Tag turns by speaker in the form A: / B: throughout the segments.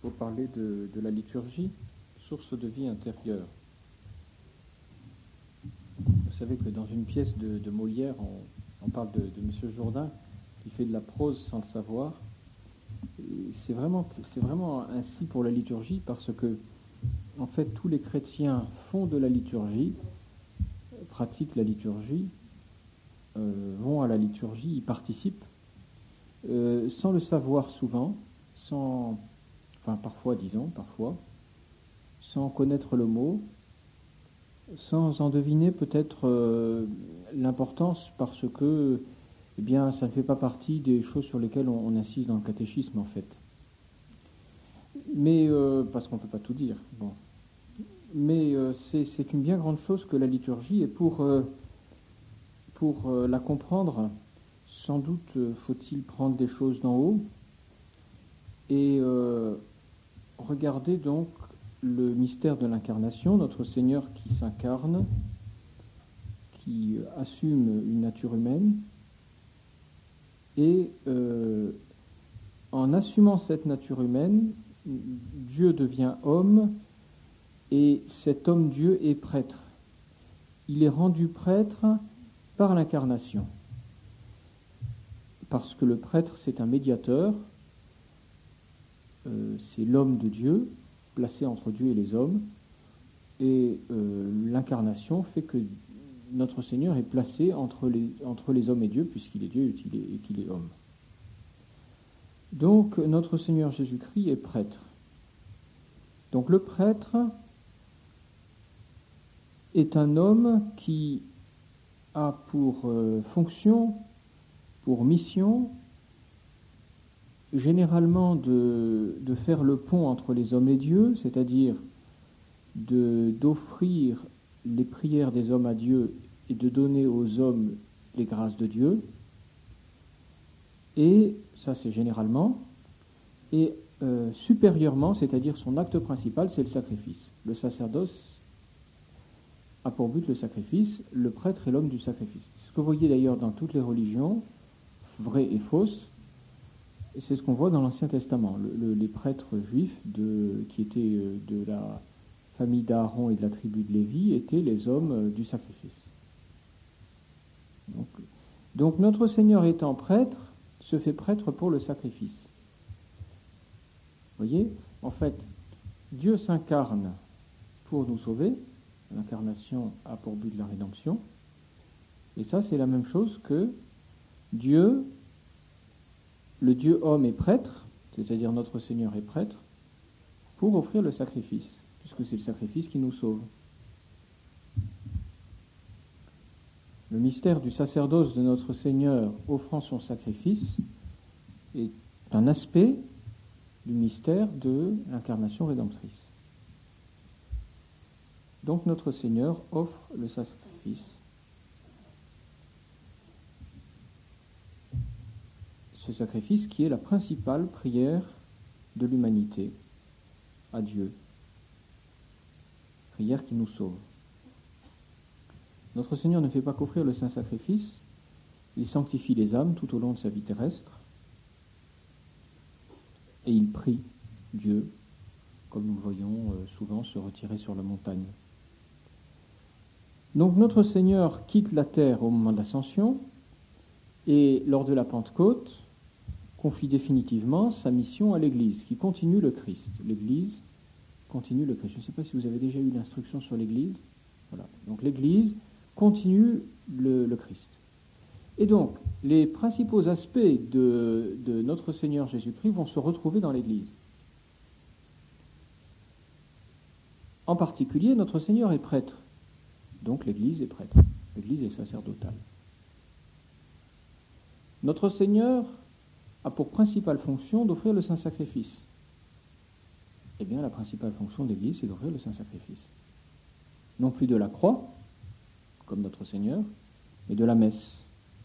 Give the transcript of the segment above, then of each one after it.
A: faut parler de la liturgie, source de vie intérieure. Vous savez que dans une pièce de Molière, on parle de M. Jourdain qui fait de la prose sans le savoir. Et c'est vraiment ainsi pour la liturgie, parce que en fait tous les chrétiens font de la liturgie, pratiquent la liturgie, vont à la liturgie, y participent, sans le savoir souvent, parfois, sans connaître le mot, sans en deviner peut-être l'importance, parce que ça ne fait pas partie des choses sur lesquelles on insiste dans le catéchisme en fait. Mais parce qu'on ne peut pas tout dire. Bon. Mais c'est une bien grande chose que la liturgie, et pour la comprendre, sans doute faut-il prendre des choses d'en haut et regarder donc le mystère de l'incarnation, notre Seigneur qui s'incarne, qui assume une nature humaine, et en assumant cette nature humaine, Dieu devient homme, et cet homme-Dieu est prêtre. Il est rendu prêtre par l'incarnation, parce que le prêtre, c'est un médiateur, c'est l'homme de Dieu, placé entre Dieu et les hommes, et l'incarnation fait que notre Seigneur est placé entre les hommes et Dieu, puisqu'il est Dieu et qu'il est homme. Donc notre Seigneur Jésus-Christ est prêtre. Donc le prêtre est un homme qui a pour fonction, pour mission, généralement de faire le pont entre les hommes et Dieu, c'est-à-dire d'offrir les prières des hommes à Dieu et de donner aux hommes les grâces de Dieu. Et ça, c'est généralement. Et supérieurement, c'est-à-dire son acte principal, c'est le sacrifice. Le sacerdoce a pour but le sacrifice, le prêtre est l'homme du sacrifice. C'est ce que vous voyez d'ailleurs dans toutes les religions, vraies et fausses, et c'est ce qu'on voit dans l'Ancien Testament. Les prêtres juifs qui étaient de la famille d'Aaron et de la tribu de Lévi étaient les hommes du sacrifice. Donc notre Seigneur étant prêtre, se fait prêtre pour le sacrifice. Vous voyez, en fait, Dieu s'incarne pour nous sauver. L'incarnation a pour but la rédemption. Et ça, c'est la même chose que Dieu, le Dieu homme est prêtre, c'est-à-dire notre Seigneur est prêtre, pour offrir le sacrifice, puisque c'est le sacrifice qui nous sauve. Le mystère du sacerdoce de notre Seigneur offrant son sacrifice est un aspect du mystère de l'incarnation rédemptrice. Donc notre Seigneur offre le sacrifice. Ce sacrifice qui est la principale prière de l'humanité à Dieu. Prière qui nous sauve. Notre Seigneur ne fait pas qu'offrir le saint sacrifice, il sanctifie les âmes tout au long de sa vie terrestre, et il prie Dieu, comme nous le voyons souvent se retirer sur la montagne. Donc notre Seigneur quitte la terre au moment de l'Ascension, et lors de la Pentecôte, confie définitivement sa mission à l'Église, qui continue le Christ. L'Église continue le Christ. Je ne sais pas si vous avez déjà eu l'instruction sur l'Église. Voilà. Donc l'Église continue le Christ. Et donc, les principaux aspects de notre Seigneur Jésus-Christ vont se retrouver dans l'Église. En particulier, notre Seigneur est prêtre. Donc l'Église est prêtre. L'Église est sacerdotale. Notre Seigneur a pour principale fonction d'offrir le saint sacrifice. Eh bien, la principale fonction de l'Église, c'est d'offrir le saint sacrifice. Non plus de la croix, comme notre Seigneur, mais de la messe.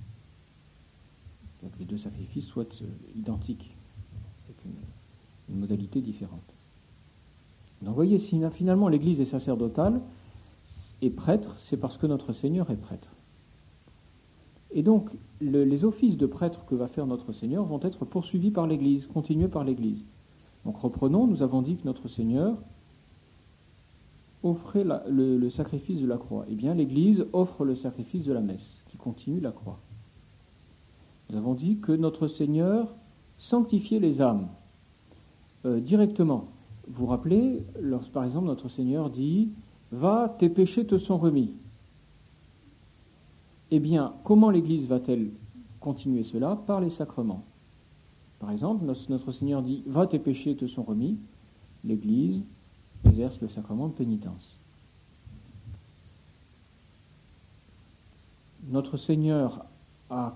A: Donc les deux sacrifices soient identiques, avec une modalité différente. Donc vous voyez, si finalement l'Église est sacerdotale et prêtre, c'est parce que notre Seigneur est prêtre. Et donc les offices de prêtre que va faire notre Seigneur vont être poursuivis par l'Église, continués par l'Église. Donc reprenons, nous avons dit que notre Seigneur offrait le sacrifice de la croix. Eh bien, l'Église offre le sacrifice de la messe, qui continue la croix. Nous avons dit que notre Seigneur sanctifiait les âmes directement. Vous vous rappelez, par exemple, notre Seigneur dit « Va, tes péchés te sont remis ». Eh bien, comment l'Église va-t-elle continuer cela? Par les sacrements. Par exemple, notre Seigneur dit « Va, tes péchés te sont remis ». L'Église exerce le sacrement de pénitence. Notre Seigneur a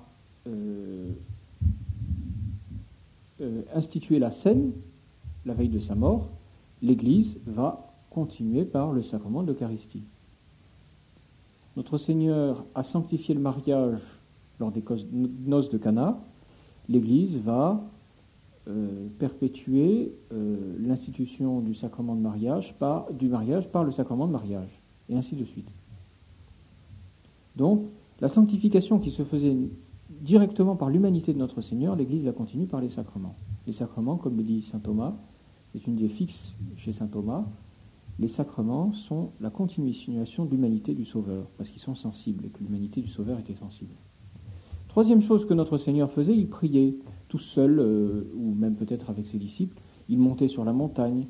A: institué la scène la veille de sa mort. L'Église va continuer par le sacrement de l'Eucharistie. Notre Seigneur a sanctifié le mariage lors des noces de Cana. L'Église va perpétuer l'institution du sacrement de mariage par le sacrement de mariage, et ainsi de suite. Donc, la sanctification qui se faisait directement par l'humanité de notre Seigneur, l'Église la continue par les sacrements. Les sacrements, comme le dit saint Thomas, c'est une idée fixe chez saint Thomas, les sacrements sont la continuation de l'humanité du Sauveur, parce qu'ils sont sensibles, et que l'humanité du Sauveur était sensible. Troisième chose que notre Seigneur faisait, il priait tout seul, ou même peut-être avec ses disciples, il montait sur la montagne.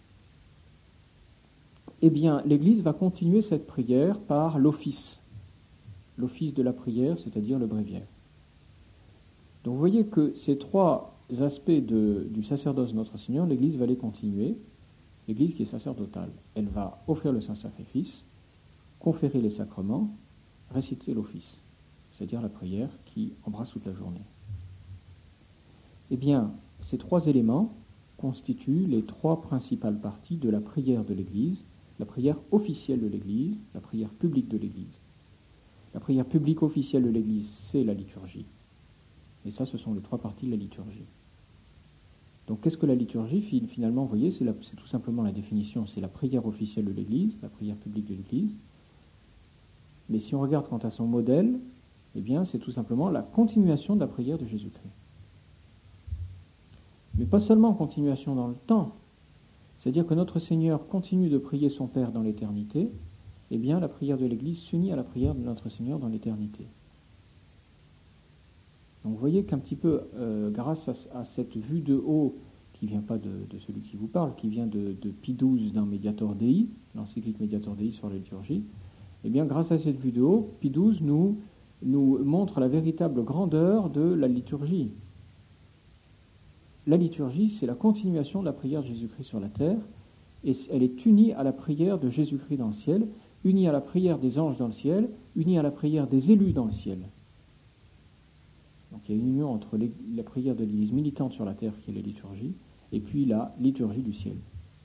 A: Eh bien, l'Église va continuer cette prière par l'office de la prière, c'est-à-dire le bréviaire. Donc vous voyez que ces trois aspects du sacerdoce de notre Seigneur, l'Église va les continuer. L'Église qui est sacerdotale, elle va offrir le Saint-Sacrifice, conférer les sacrements, réciter l'office, c'est-à-dire la prière qui embrasse toute la journée. Eh bien, ces trois éléments constituent les trois principales parties de la prière de l'Église, la prière officielle de l'Église, la prière publique de l'Église. La prière publique officielle de l'Église, c'est la liturgie. Et ça, ce sont les trois parties de la liturgie. Donc, qu'est-ce que la liturgie? Finalement, vous voyez, c'est tout simplement la définition, c'est la prière officielle de l'Église, la prière publique de l'Église. Mais si on regarde quant à son modèle, eh bien, c'est tout simplement la continuation de la prière de Jésus-Christ. Mais pas seulement continuation dans le temps, c'est-à-dire que notre Seigneur continue de prier son Père dans l'éternité, eh bien, la prière de l'Église s'unit à la prière de notre Seigneur dans l'éternité. Donc vous voyez qu'un petit peu, grâce à cette vue de haut, qui ne vient pas de celui qui vous parle, qui vient de Pie XII dans Mediator Dei, l'encyclique Mediator Dei sur la liturgie, eh bien grâce à cette vue de haut, Pie XII nous montre la véritable grandeur de la liturgie. La liturgie, c'est la continuation de la prière de Jésus-Christ sur la terre, et elle est unie à la prière de Jésus-Christ dans le ciel, unie à la prière des anges dans le ciel, unie à la prière des élus dans le ciel. Donc il y a une union entre la prière de l'Église militante sur la terre, qui est la liturgie, et puis la liturgie du ciel.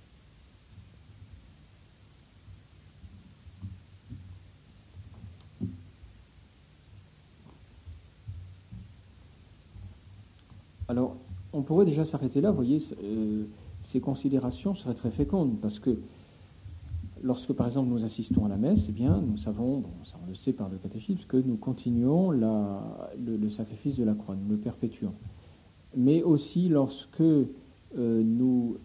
A: Alors, on pourrait déjà s'arrêter là, vous voyez, ces considérations seraient très fécondes, parce que lorsque, par exemple, nous assistons à la messe, eh bien, nous savons, ça on le sait par le catéchisme, que nous continuons le sacrifice de la croix, nous le perpétuons. Mais aussi lorsque nous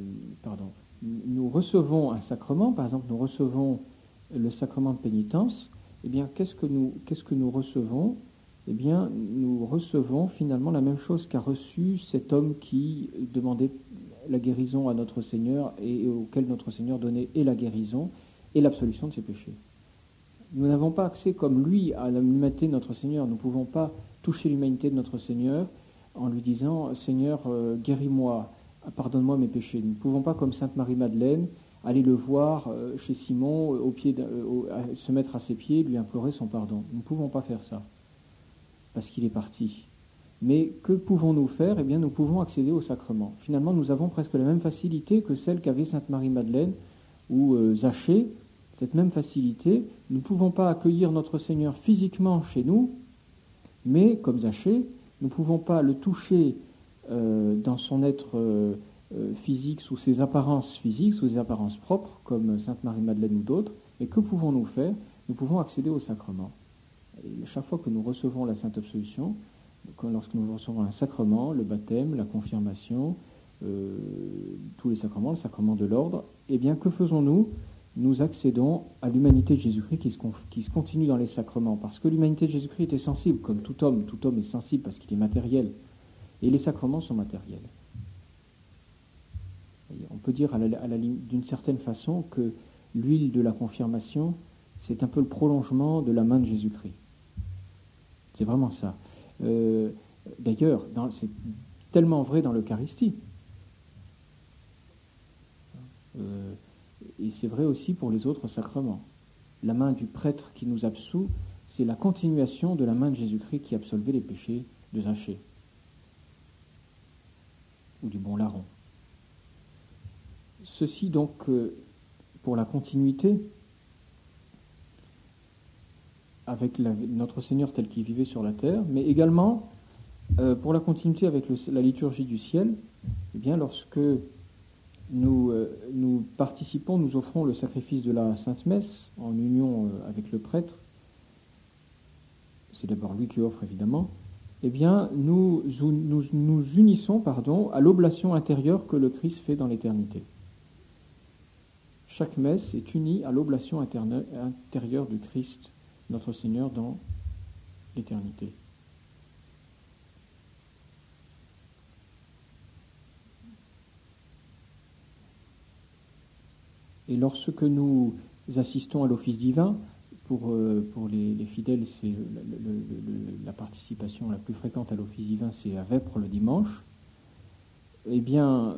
A: recevons un sacrement, par exemple, nous recevons le sacrement de pénitence, eh bien, qu'est-ce que nous recevons? Eh bien, nous recevons finalement la même chose qu'a reçu cet homme qui demandait la guérison à notre Seigneur et auquel notre Seigneur donnait et la guérison et l'absolution de ses péchés. Nous n'avons pas accès comme lui à l'humanité de notre Seigneur. Nous ne pouvons pas toucher l'humanité de notre Seigneur en lui disant « Seigneur, guéris-moi, pardonne-moi mes péchés ». Nous ne pouvons pas, comme Sainte Marie-Madeleine, aller le voir chez Simon, se mettre à ses pieds, lui implorer son pardon. Nous ne pouvons pas faire ça, parce qu'il est parti. Mais que pouvons-nous faire? Eh bien, nous pouvons accéder au sacrement. Finalement, nous avons presque la même facilité que celle qu'avait Sainte Marie-Madeleine ou Zachée, cette même facilité. Nous ne pouvons pas accueillir notre Seigneur physiquement chez nous, mais, comme Zachée, nous ne pouvons pas le toucher dans son être physique, sous ses apparences physiques, sous ses apparences propres, comme Sainte Marie-Madeleine ou d'autres. Mais que pouvons-nous faire? Nous pouvons accéder au sacrement. Et chaque fois que nous recevons la Sainte Absolution, lorsque nous recevons un sacrement, le baptême, la confirmation, tous les sacrements, le sacrement de l'ordre, eh bien, que faisons-nous? Nous accédons à l'humanité de Jésus-Christ qui se continue dans les sacrements, parce que l'humanité de Jésus-Christ est sensible, comme tout homme est sensible parce qu'il est matériel, et les sacrements sont matériels. Et on peut dire d'une certaine façon que l'huile de la confirmation, c'est un peu le prolongement de la main de Jésus-Christ. C'est vraiment ça. D'ailleurs, c'est tellement vrai dans l'Eucharistie. Et c'est vrai aussi pour les autres sacrements. La main du prêtre qui nous absout, c'est la continuation de la main de Jésus-Christ qui absolvait les péchés de Zachée ou du bon larron. Ceci donc pour la continuité avec notre Seigneur tel qu'il vivait sur la terre, mais également pour la continuité avec la liturgie du ciel. Eh bien, lorsque nous participons, nous offrons le sacrifice de la Sainte Messe en union avec le prêtre, c'est d'abord lui qui offre évidemment, eh bien nous unissons à l'oblation intérieure que le Christ fait dans l'éternité. Chaque messe est unie à l'oblation intérieure du Christ, notre Seigneur, dans l'éternité. Et lorsque nous assistons à l'office divin, pour les fidèles, c'est la participation la plus fréquente à l'office divin, c'est à Vêpres le dimanche. Eh bien,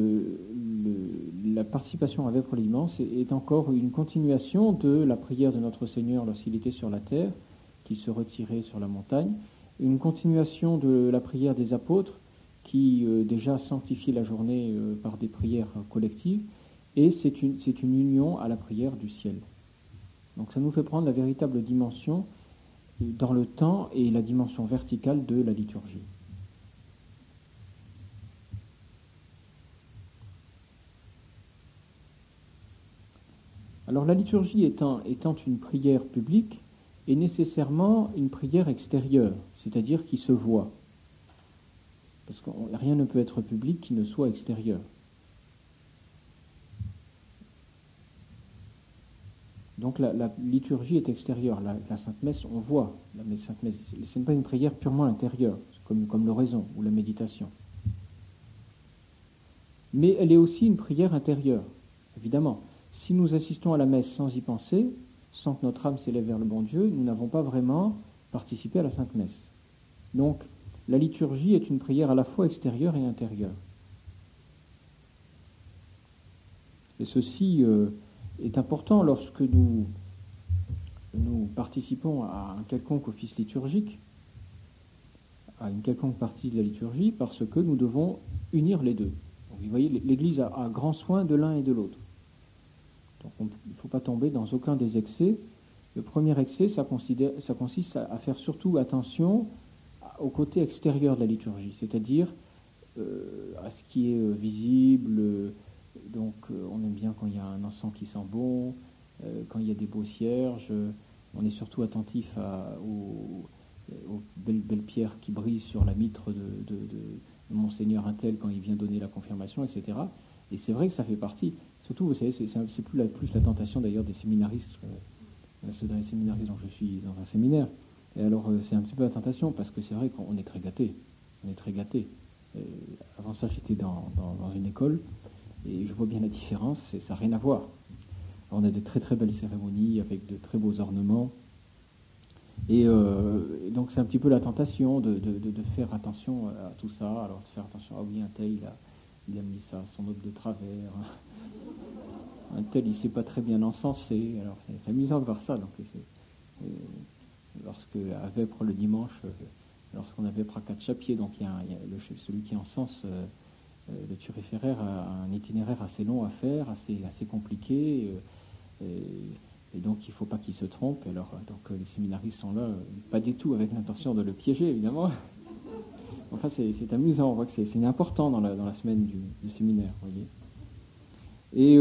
A: la participation à Vêpres le dimanche est encore une continuation de la prière de notre Seigneur lorsqu'il était sur la terre, qu'il se retirait sur la montagne, une continuation de la prière des apôtres qui déjà sanctifiaient la journée par des prières collectives, et c'est une union à la prière du ciel. Donc ça nous fait prendre la véritable dimension dans le temps et la dimension verticale de la liturgie. Alors la liturgie étant une prière publique est nécessairement une prière extérieure, c'est-à-dire qui se voit. Parce que rien ne peut être public qui ne soit extérieur. Donc la liturgie est extérieure, la Sainte Messe, on voit, la Sainte Messe, ce n'est pas une prière purement intérieure, comme l'oraison ou la méditation. Mais elle est aussi une prière intérieure, évidemment. Si nous assistons à la messe sans y penser, sans que notre âme s'élève vers le bon Dieu, nous n'avons pas vraiment participé à la Sainte Messe. Donc la liturgie est une prière à la fois extérieure et intérieure. Et ceci est important lorsque nous participons à un quelconque office liturgique, à une quelconque partie de la liturgie, parce que nous devons unir les deux. Donc, vous voyez, l'Église a grand soin de l'un et de l'autre. Donc il ne faut pas tomber dans aucun des excès. Le premier excès, ça consiste à faire surtout attention au côté extérieur de la liturgie, c'est-à-dire à ce qui est visible. Donc on aime bien quand il y a un encens qui sent bon, quand il y a des beaux cierges, on est surtout attentif aux belles pierres qui brillent sur la mitre de Monseigneur Untel quand il vient donner la confirmation, etc. Et c'est vrai que ça fait partie, surtout vous savez, c'est plus la tentation d'ailleurs des séminaristes, c'est dans les séminaristes dont je suis dans un séminaire, et alors c'est un petit peu la tentation, parce que c'est vrai qu'on est très gâtés, avant ça j'étais dans une école, et je vois bien la différence, ça n'a rien à voir. Alors, on a de très très belles cérémonies avec de très beaux ornements. Et donc c'est un petit peu la tentation de faire attention à tout ça. Alors de faire attention, ah oui, un tel il a mis ça, son aube de travers. Un tel il ne sait pas très bien encenser. Alors c'est amusant de voir ça. Donc, lorsque à Vêpres le dimanche, lorsqu'on a Vêpres à 4 chapiers, donc il y a celui qui encense le turiféraire a un itinéraire assez long à faire, assez compliqué, et donc il ne faut pas qu'il se trompe. Alors donc les séminaristes sont là, pas du tout avec l'intention de le piéger évidemment. Enfin c'est amusant, on voit que c'est important dans la semaine du séminaire, vous voyez.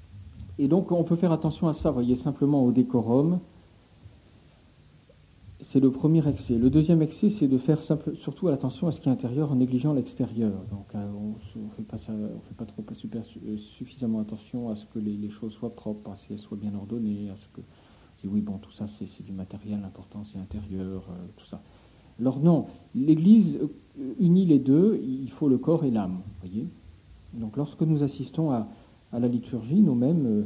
A: Et donc on peut faire attention à ça, vous voyez, simplement au décorum. C'est le premier excès. Le deuxième excès, c'est de faire surtout attention à ce qui est intérieur en négligeant l'extérieur. Donc on ne fait pas trop suffisamment attention à ce que les choses soient propres, à ce qu'elles soient bien ordonnées, à ce que... Oui, bon, tout ça c'est du matériel, l'important c'est intérieur, tout ça. Alors non, l'Église unit les deux, il faut le corps et l'âme, voyez. Donc lorsque nous assistons à la liturgie, nous-mêmes...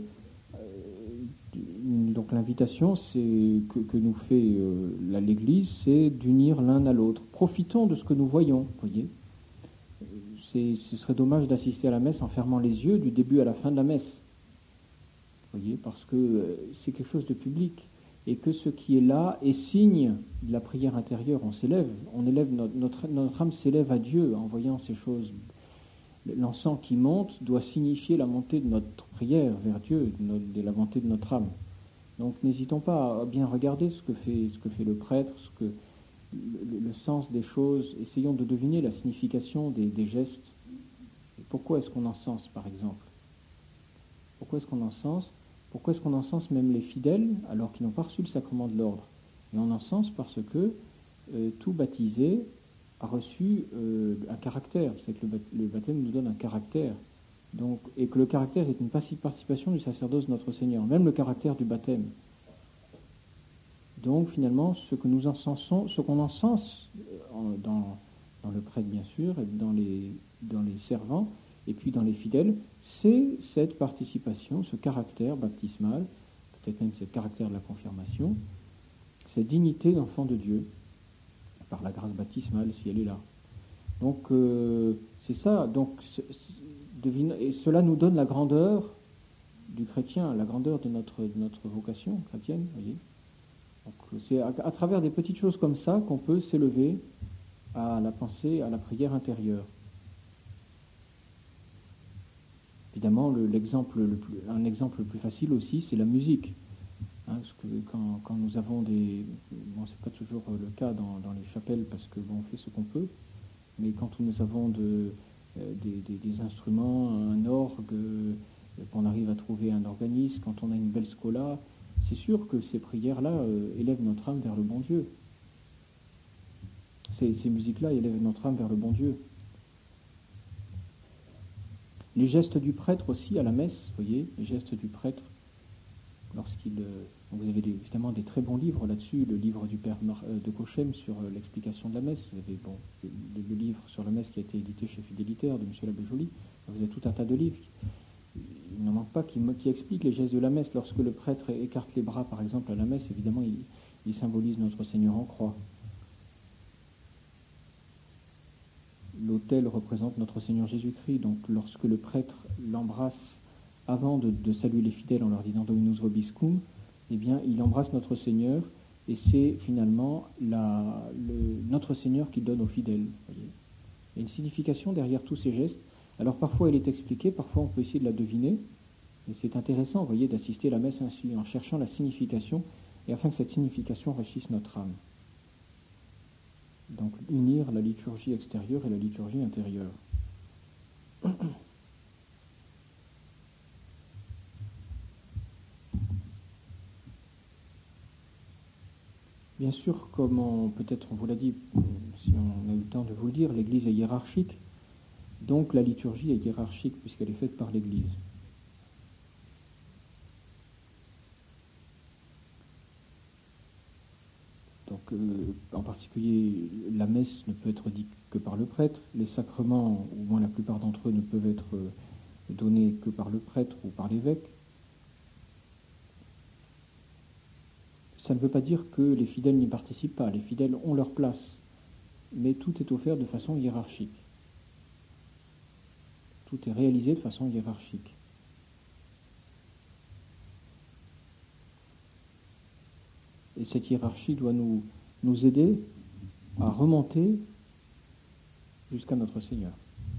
A: donc l'invitation que nous fait l'Église, c'est d'unir l'un à l'autre. Profitons de ce que nous voyons, voyez. Ce serait dommage d'assister à la messe en fermant les yeux du début à la fin de la messe, voyez, parce que c'est quelque chose de public et que ce qui est là est signe de la prière intérieure. Notre âme s'élève à Dieu en voyant ces choses. L'encens qui monte doit signifier la montée de notre prière vers Dieu, de la montée de notre âme. Donc n'hésitons pas à bien regarder ce que fait le prêtre, le sens des choses. Essayons de deviner la signification des gestes. Et pourquoi est-ce qu'on encense, par exemple? Pourquoi est-ce qu'on encense? Pourquoi est-ce qu'on encense même les fidèles alors qu'ils n'ont pas reçu le sacrement de l'ordre? Et on encense parce que tout baptisé a reçu un caractère. C'est que le baptême nous donne un caractère. Donc, et que le caractère est une participation du sacerdoce de notre Seigneur, même le caractère du baptême. Donc finalement, ce qu'on encense dans le prêtre bien sûr, et dans les servants, et puis dans les fidèles, c'est cette participation, ce caractère baptismal, peut-être même ce caractère de la confirmation, cette dignité d'enfant de Dieu, par la grâce baptismale, si elle est là. Donc c'est ça, donc et cela nous donne la grandeur du chrétien, la grandeur de notre vocation chrétienne, voyez. Donc c'est à travers des petites choses comme ça qu'on peut s'élever à la pensée, à la prière intérieure. Évidemment, un exemple le plus facile aussi, c'est la musique. Parce que quand nous avons c'est pas toujours le cas dans les chapelles parce que on fait ce qu'on peut, mais quand nous avons des instruments, un orgue, qu'on arrive à trouver un organiste, quand on a une belle scola, c'est sûr que ces prières-là élèvent notre âme vers le bon Dieu. Ces musiques-là élèvent notre âme vers le bon Dieu. Les gestes du prêtre aussi à la messe, vous voyez, les gestes du prêtre, vous avez évidemment des très bons livres là-dessus, le livre du père de Cochem sur l'explication de la messe, vous avez le livre sur la messe qui a été édité chez Fidélitaire de M. l'abbé Joly, vous avez tout un tas de livres. Il n'en manque pas qui expliquent les gestes de la messe. Lorsque le prêtre écarte les bras, par exemple, à la messe, évidemment, il symbolise notre Seigneur en croix. L'autel représente notre Seigneur Jésus-Christ, donc lorsque le prêtre l'embrasse avant de saluer les fidèles en leur disant Dominus vobiscum, eh bien, il embrasse notre Seigneur, et c'est finalement notre Seigneur qui donne aux fidèles. Voyez. Il y a une signification derrière tous ces gestes. Alors parfois elle est expliquée, parfois on peut essayer de la deviner, et c'est intéressant, vous voyez, d'assister à la messe ainsi, en cherchant la signification, et afin que cette signification enrichisse notre âme. Donc unir la liturgie extérieure et la liturgie intérieure. Bien sûr, comme peut-être on vous l'a dit, si on a eu le temps de vous le dire, l'Église est hiérarchique, donc la liturgie est hiérarchique puisqu'elle est faite par l'Église. Donc, en particulier, la messe ne peut être dite que par le prêtre, les sacrements, au moins la plupart d'entre eux, ne peuvent être donnés que par le prêtre ou par l'évêque. Ça ne veut pas dire que les fidèles n'y participent pas, les fidèles ont leur place, mais tout est offert de façon hiérarchique. Tout est réalisé de façon hiérarchique. Et cette hiérarchie doit nous aider à remonter jusqu'à notre Seigneur.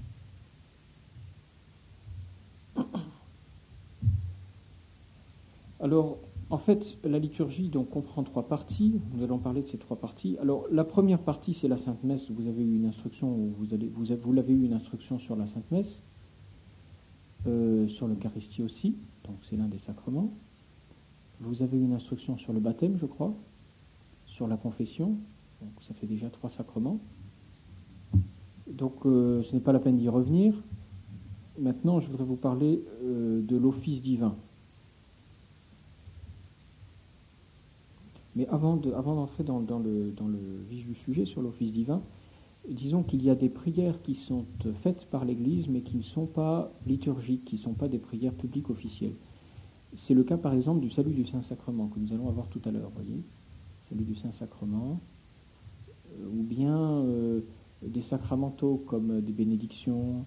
A: Alors, en fait, la liturgie donc, comprend 3 parties. Nous allons parler de ces 3 parties. Alors, la première partie, c'est la Sainte Messe. Vous avez eu une instruction, vous l'avez eu une instruction sur la Sainte Messe, sur l'Eucharistie aussi, donc c'est l'un des sacrements. Vous avez eu une instruction sur le baptême, je crois, sur la confession, donc ça fait déjà 3 sacrements. Donc ce n'est pas la peine d'y revenir. Maintenant, je voudrais vous parler de l'office divin. Mais avant d'entrer dans le vif du sujet sur l'office divin, disons qu'il y a des prières qui sont faites par l'Église, mais qui ne sont pas liturgiques, qui ne sont pas des prières publiques officielles. C'est le cas, par exemple, du salut du Saint-Sacrement, que nous allons avoir tout à l'heure, voyez. Salut du Saint-Sacrement, ou bien des sacramentaux comme des bénédictions,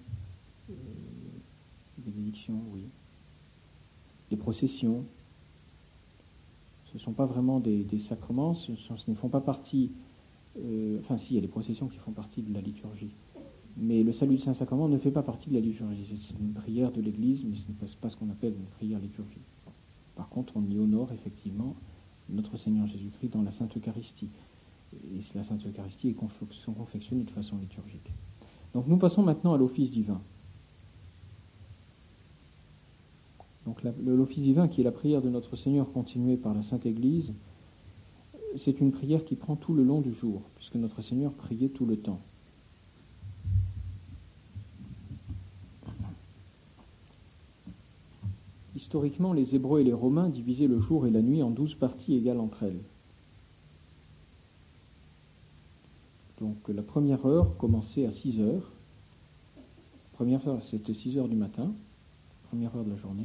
A: oui, des processions. Ce ne sont pas vraiment des sacrements, ce ne font pas partie, enfin si, il y a des processions qui font partie de la liturgie. Mais le salut du Saint-Sacrement ne fait pas partie de la liturgie. C'est une prière de l'Église, mais ce n'est pas ce qu'on appelle une prière liturgique. Par contre, on y honore effectivement notre Seigneur Jésus-Christ dans la Sainte Eucharistie. Et la Sainte Eucharistie est confectionnée de façon liturgique. Donc nous passons maintenant à l'office divin. Donc l'office divin, qui est la prière de notre Seigneur continuée par la Sainte Église, c'est une prière qui prend tout le long du jour, puisque notre Seigneur priait tout le temps. Historiquement, les Hébreux et les Romains divisaient le jour et la nuit en 12 parties égales entre elles. Donc la première heure commençait à 6 heures. Première heure, c'était 6 heures du matin, première heure de la journée.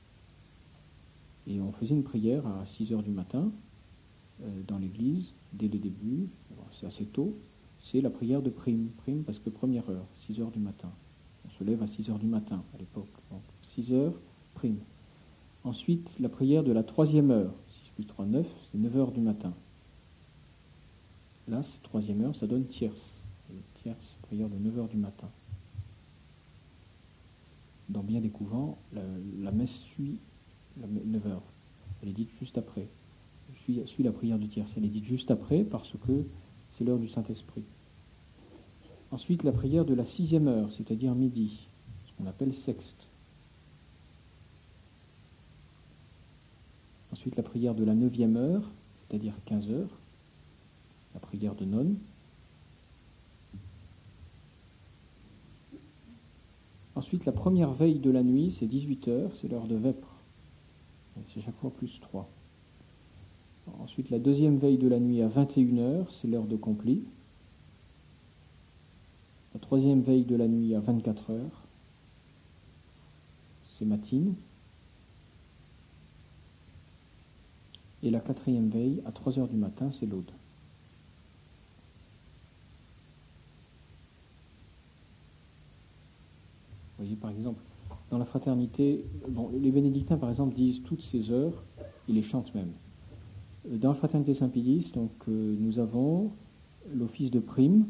A: Et on faisait une prière à 6 heures du matin dans l'église, dès le début. Alors, c'est assez tôt. C'est la prière de prime. Prime parce que première heure, 6 heures du matin. On se lève à 6 heures du matin à l'époque. Donc 6 heures, prime. Ensuite, la prière de la troisième heure. 6 plus 3, 9, c'est 9 heures du matin. Là, cette troisième heure, ça donne tierce. Tierce, prière de 9 heures du matin. Dans bien des couvents, la messe suit 9 heures. Elle est dite juste après. Suit la prière du tierce. Elle est dite juste après parce que c'est l'heure du Saint-Esprit. Ensuite, la prière de la 6e heure, c'est-à-dire midi, ce qu'on appelle sexte. Ensuite, la prière de la 9e heure, c'est-à-dire 15 heures, la prière de nonne. Ensuite, la première veille de la nuit, c'est 18 heures, c'est l'heure de vêpres. C'est chaque fois plus 3. Ensuite, la deuxième veille de la nuit à 21 heures, c'est l'heure de compli. La troisième veille de la nuit à 24 heures, c'est matine. Et la quatrième veille, à 3 heures du matin, c'est l'aude. Vous voyez, par exemple, dans la fraternité, les bénédictins, par exemple, disent toutes ces heures, ils les chantent même. Dans la fraternité Saint-Pédis, donc, nous avons l'office de prime,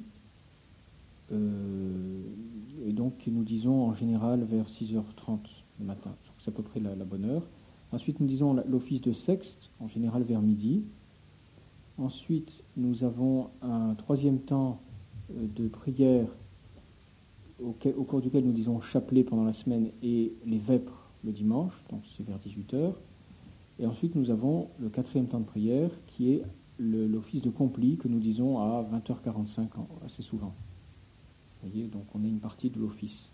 A: et donc nous disons en général vers 6h30 le matin, donc c'est à peu près la bonne heure. Ensuite, nous disons l'office de sexte, en général vers midi. Ensuite, nous avons un troisième temps de prière au cours duquel nous disons chapelet pendant la semaine et les vêpres le dimanche, donc c'est vers 18h. Et ensuite, nous avons le quatrième temps de prière qui est l'office de compli que nous disons à 20h45 assez souvent. Vous voyez, donc on a une partie de l'office.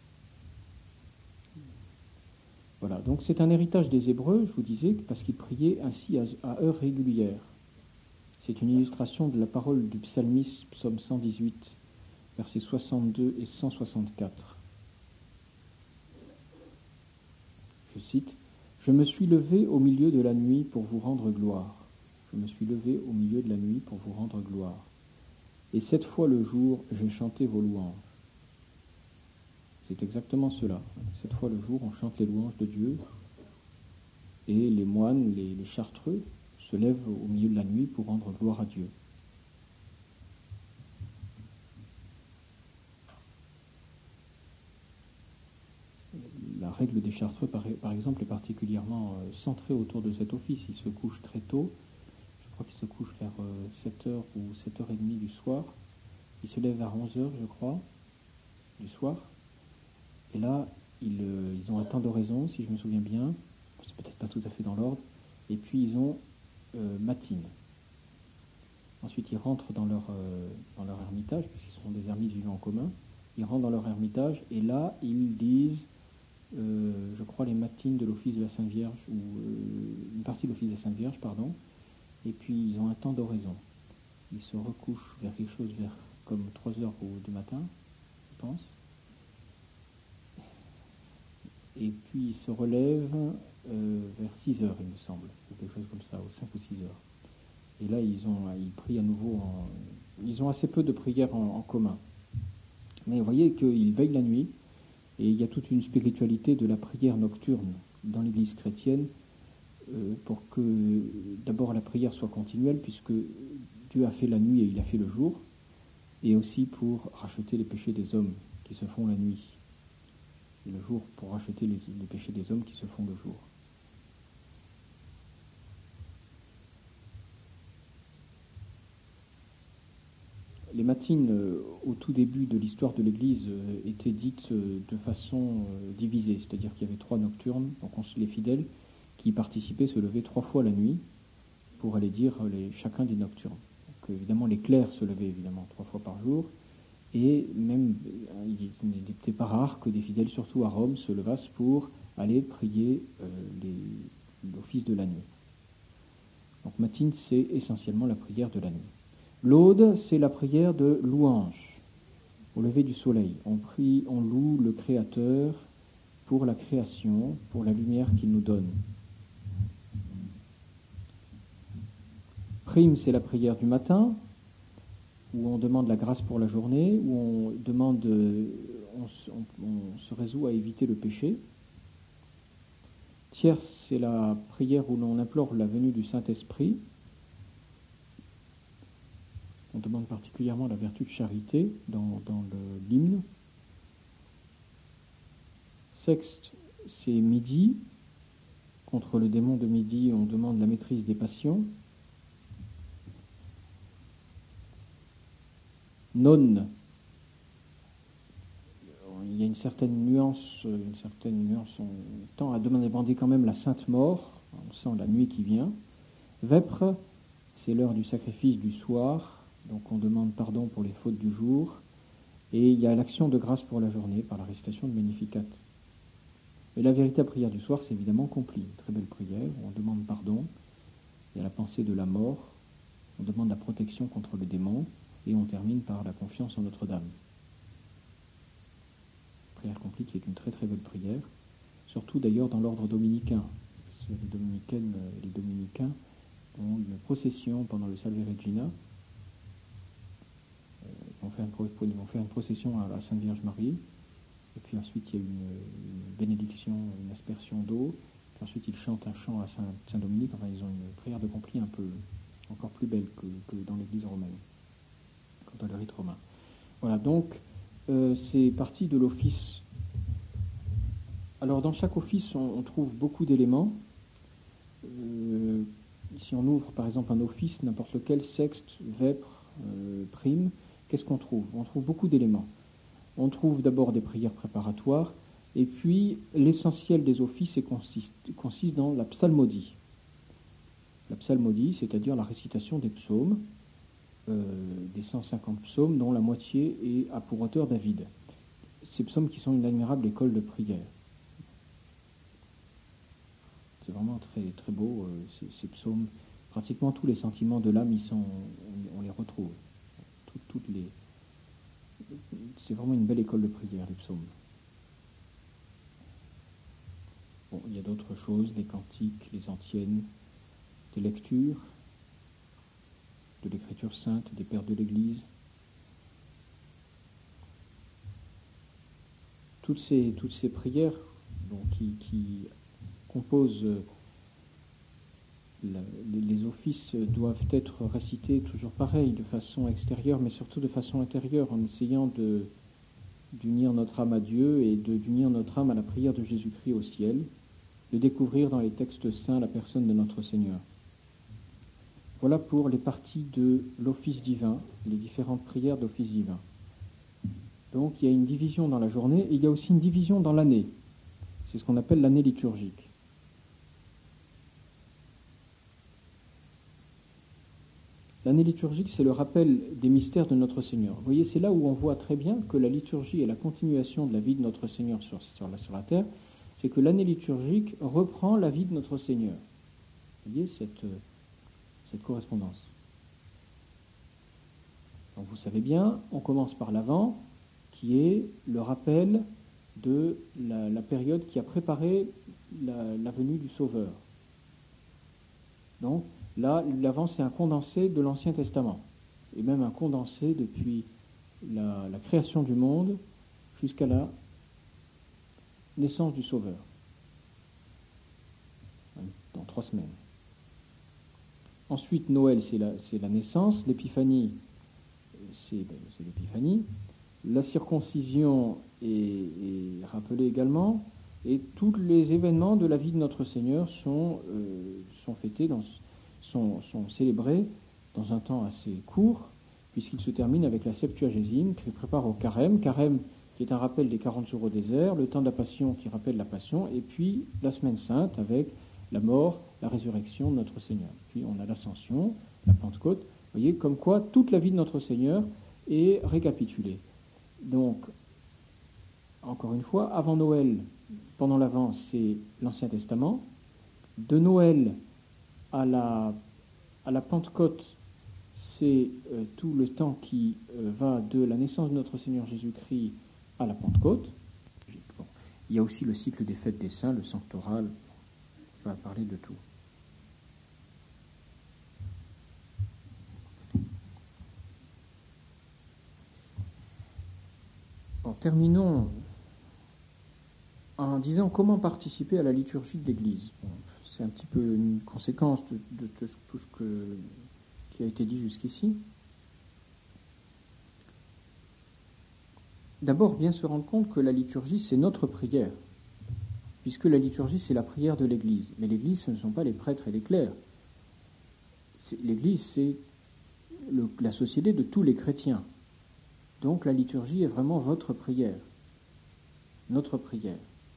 A: Voilà, donc c'est un héritage des Hébreux, je vous disais, parce qu'ils priaient ainsi à heures régulières. C'est une illustration de la parole du psalmiste, psaume 118, versets 62 et 164. Je cite, « Je me suis levé au milieu de la nuit pour vous rendre gloire. Je me suis levé au milieu de la nuit pour vous rendre gloire. Et 7 fois le jour, j'ai chanté vos louanges. » C'est exactement cela. 7 fois le jour, on chante les louanges de Dieu. Et les moines, les chartreux, se lèvent au milieu de la nuit pour rendre gloire à Dieu. La règle des chartreux, par exemple, est particulièrement centrée autour de cet office. Ils se couchent très tôt. Je crois qu'ils se couchent vers 7h ou 7h30 du soir. Ils se lèvent vers 11h, je crois, du soir. Et là, ils ont un temps d'oraison, si je me souviens bien. C'est peut-être pas tout à fait dans l'ordre. Et puis, ils ont matine. Ensuite, ils rentrent dans leur ermitage, puisqu'ils sont des ermites vivant en commun. Ils rentrent dans leur ermitage, et là, ils disent, je crois, les matines de l'office de la Sainte Vierge, ou une partie de l'office de la Sainte Vierge, pardon. Et puis, ils ont un temps d'oraison. Ils se recouchent vers quelque chose, vers comme 3 heures du matin, je pense. Et puis, ils se relèvent vers 6 heures, il me semble, ou quelque chose comme ça, ou 5 ou 6 heures. Et là, ils prient à nouveau. Ils ont assez peu de prières en commun. Mais vous voyez qu'ils veillent la nuit, et il y a toute une spiritualité de la prière nocturne dans l'Église chrétienne, pour que d'abord la prière soit continuelle, puisque Dieu a fait la nuit et il a fait le jour, et aussi pour racheter les péchés des hommes qui se font la nuit, et le jour pour racheter les péchés des hommes qui se font le jour. Les matines, au tout début de l'histoire de l'Église, étaient dites de façon divisée, c'est-à-dire qu'il y avait 3 nocturnes, donc les fidèles qui participaient se levaient 3 fois la nuit pour aller dire chacun des nocturnes. Donc évidemment, les clercs se levaient évidemment 3 fois par jour, et même il n'était pas rare que des fidèles, surtout à Rome, se levassent pour aller prier l'office de la nuit. Donc matine, c'est essentiellement la prière de la nuit. Laude, c'est la prière de louange. Au lever du soleil, on prie, on loue le Créateur pour la création, pour la lumière qu'il nous donne. Prime, c'est la prière du matin, où on demande la grâce pour la journée, où on demande, on se résout à éviter le péché. Tierce, c'est la prière où l'on implore la venue du Saint-Esprit. On demande particulièrement la vertu de charité dans l'hymne. Sexte, c'est midi. Contre le démon de midi, on demande la maîtrise des passions. Nonne, il y a une certaine nuance, on tend à demander quand même la Sainte Mort, on sent la nuit qui vient. Vêpres, c'est l'heure du sacrifice du soir, donc on demande pardon pour les fautes du jour, et il y a l'action de grâce pour la journée par la récitation de Magnificat. Et la véritable prière du soir, c'est évidemment Compline, une très belle prière, où on demande pardon, il y a la pensée de la mort, on demande la protection contre le démon, et on termine par la confiance en Notre-Dame. Prière Compline qui est une très très belle prière, surtout d'ailleurs dans l'ordre dominicain. Les dominicains ont une procession pendant le Salve Regina. Ils vont faire une procession à la Sainte Vierge Marie, et puis ensuite il y a une bénédiction, une aspersion d'eau, puis ensuite ils chantent un chant à Saint-Dominique. Enfin, ils ont une prière de Compline un peu encore plus belle que dans l'Église romaine, dans le rite romain. Voilà, donc c'est parti de l'office. Alors dans chaque office, on trouve beaucoup d'éléments. Si on ouvre par exemple un office, n'importe lequel, sexte, vêpres, prime, qu'est-ce qu'on trouve? On trouve beaucoup d'éléments. On trouve d'abord des prières préparatoires, et puis l'essentiel des offices consiste dans la psalmodie. La psalmodie, c'est-à-dire la récitation des psaumes, des 150 psaumes, dont la moitié a pour auteur David. Ces psaumes qui sont une admirable école de prière. C'est vraiment très, très beau, ces psaumes. Pratiquement tous les sentiments de l'âme, on les retrouve. C'est vraiment une belle école de prière, les psaumes. Bon, il y a d'autres choses, des cantiques, les antiennes, des lectures, de l'écriture sainte, des pères de l'Église. Toutes ces prières qui composent les offices doivent être récités toujours pareil, de façon extérieure, mais surtout de façon intérieure, en essayant d'unir notre âme à Dieu et d'unir notre âme à la prière de Jésus-Christ au ciel, de découvrir dans les textes saints la personne de notre Seigneur. Voilà pour les parties de l'office divin, les différentes prières d'office divin. Donc il y a une division dans la journée et il y a aussi une division dans l'année. C'est ce qu'on appelle l'année liturgique. L'année liturgique, c'est le rappel des mystères de notre Seigneur. Vous voyez, c'est là où on voit très bien que la liturgie est la continuation de la vie de notre Seigneur sur la terre. C'est que l'année liturgique reprend la vie de notre Seigneur. Vous voyez cette correspondance. Donc vous savez bien, on commence par l'Avent, qui est le rappel de la période qui a préparé la venue du Sauveur. Donc là, l'Avent, c'est un condensé de l'Ancien Testament, et même un condensé depuis la création du monde jusqu'à la naissance du Sauveur, dans 3 semaines. Ensuite, Noël, c'est la naissance, l'Épiphanie, c'est l'Épiphanie, la circoncision est rappelée également, et tous les événements de la vie de notre Seigneur sont fêtés, sont célébrés dans un temps assez court, puisqu'il se termine avec la Septuagésime qui prépare au Carême qui est un rappel des 40 jours au désert, le temps de la Passion qui rappelle la Passion, et puis la Semaine Sainte avec la mort, la résurrection de notre Seigneur. Puis on a l'Ascension, la Pentecôte. Vous voyez, comme quoi toute la vie de notre Seigneur est récapitulée. Donc, encore une fois, avant Noël, pendant l'Avent, c'est l'Ancien Testament. De Noël à la Pentecôte, c'est tout le temps qui va de la naissance de notre Seigneur Jésus-Christ à la Pentecôte. Bon. Il y a aussi le cycle des fêtes des saints, le sanctoral, qui va parler de tout. Bon, terminons en disant comment participer à la liturgie de l'Église. Bon, c'est un petit peu une conséquence de tout ce qui a été dit jusqu'ici. D'abord, bien se rendre compte que la liturgie, c'est notre prière, puisque la liturgie, c'est la prière de l'Église. Mais l'Église, ce ne sont pas les prêtres et les clercs. L'Église, c'est la société de tous les chrétiens. Donc la liturgie est vraiment votre prière, notre prière.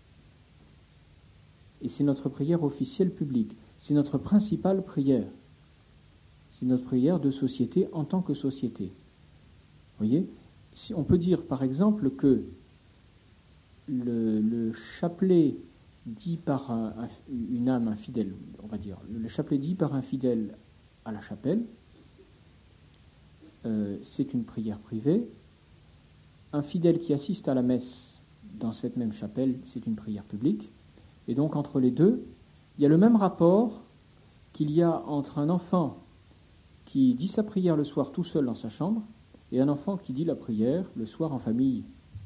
A: Et c'est notre prière officielle publique, c'est notre principale prière. C'est notre prière de société en tant que société. Vous voyez, si on peut dire par exemple que le chapelet dit par une âme infidèle, on va dire, le chapelet dit par un fidèle à la chapelle, c'est une prière privée. Un fidèle qui assiste à la messe dans cette même chapelle, c'est une prière publique. Et donc entre les deux, il y a le même rapport qu'il y a entre un enfant qui dit sa prière le soir tout seul dans sa chambre et un enfant qui dit la prière le soir en famille.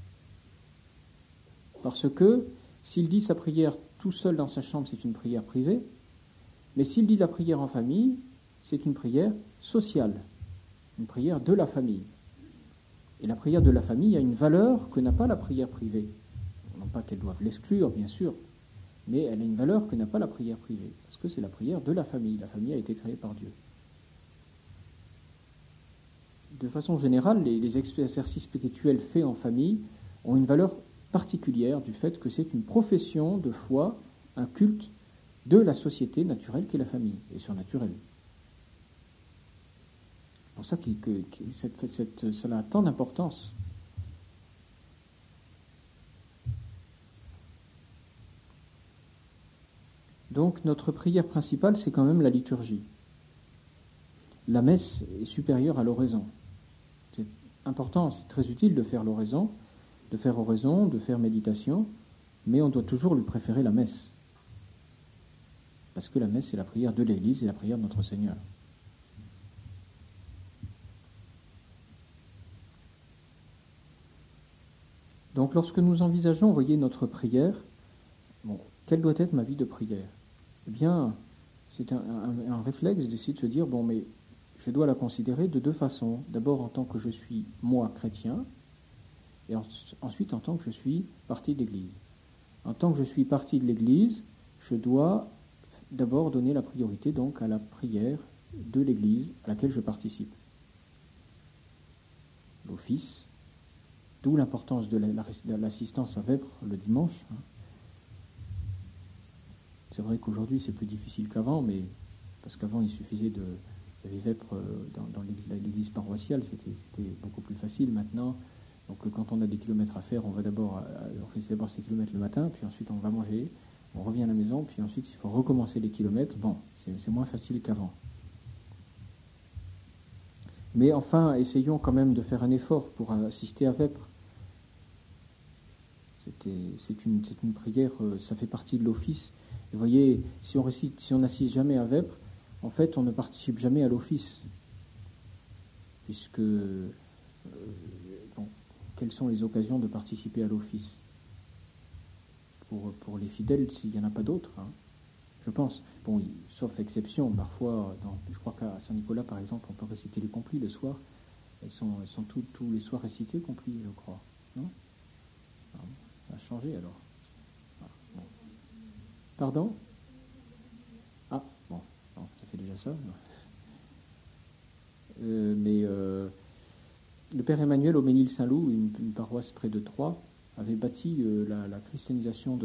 A: Parce que s'il dit sa prière tout seul dans sa chambre, c'est une prière privée, mais s'il dit la prière en famille, c'est une prière sociale, une prière de la famille. Et la prière de la famille a une valeur que n'a pas la prière privée. Non pas qu'elle doive l'exclure, bien sûr, mais elle a une valeur que n'a pas la prière privée, parce que c'est la prière de la famille. La famille a été créée par Dieu. De façon générale, les exercices spirituels faits en famille ont une valeur particulière du fait que c'est une profession de foi, un culte de la société naturelle qu'est la famille, et surnaturelle. C'est pour ça que cela a tant d'importance. Donc notre prière principale, c'est quand même la liturgie. La messe est supérieure à l'oraison. C'est important, c'est très utile de faire l'oraison, de faire méditation, mais on doit toujours lui préférer la messe. Parce que la messe, c'est la prière de l'Église et la prière de notre Seigneur. Donc lorsque nous envisageons, voyez, notre prière, quelle doit être ma vie de prière ? Eh bien, c'est un réflexe d'essayer de se dire, mais je dois la considérer de deux façons. D'abord en tant que je suis, moi, chrétien, et ensuite en tant que je suis partie de l'Église. En tant que je suis partie de l'Église, je dois d'abord donner la priorité donc à la prière de l'Église à laquelle je participe. L'office, d'où l'importance de l'assistance à vêpres le dimanche. C'est vrai qu'aujourd'hui c'est plus difficile qu'avant, mais parce qu'avant il suffisait il y avait vêpres dans l'église paroissiale, c'était beaucoup plus facile maintenant. Donc quand on a des kilomètres à faire, on fait d'abord ces kilomètres le matin, puis ensuite on va manger, on revient à la maison, puis ensuite il faut recommencer les kilomètres. Bon, c'est moins facile qu'avant. Mais enfin, essayons quand même de faire un effort pour assister à vêpres. C'est une prière, ça fait partie de l'office. Et vous voyez, si on n'assiste jamais à vêpres, en fait, on ne participe jamais à l'office. Puisque, quelles sont les occasions de participer à l'office pour les fidèles, s'il n'y en a pas d'autres, hein, je pense. Bon, sauf exception, parfois, je crois qu'à Saint-Nicolas, par exemple, on peut réciter les complis le soir. Elles sont tous les soirs récités, complis, je crois. Non ? Ça a changé alors. Bon. Pardon ? Ah, bon, ça fait déjà ça. Le Père Emmanuel au Ménil-Saint-Loup, une paroisse près de Troyes, avait bâti la christianisation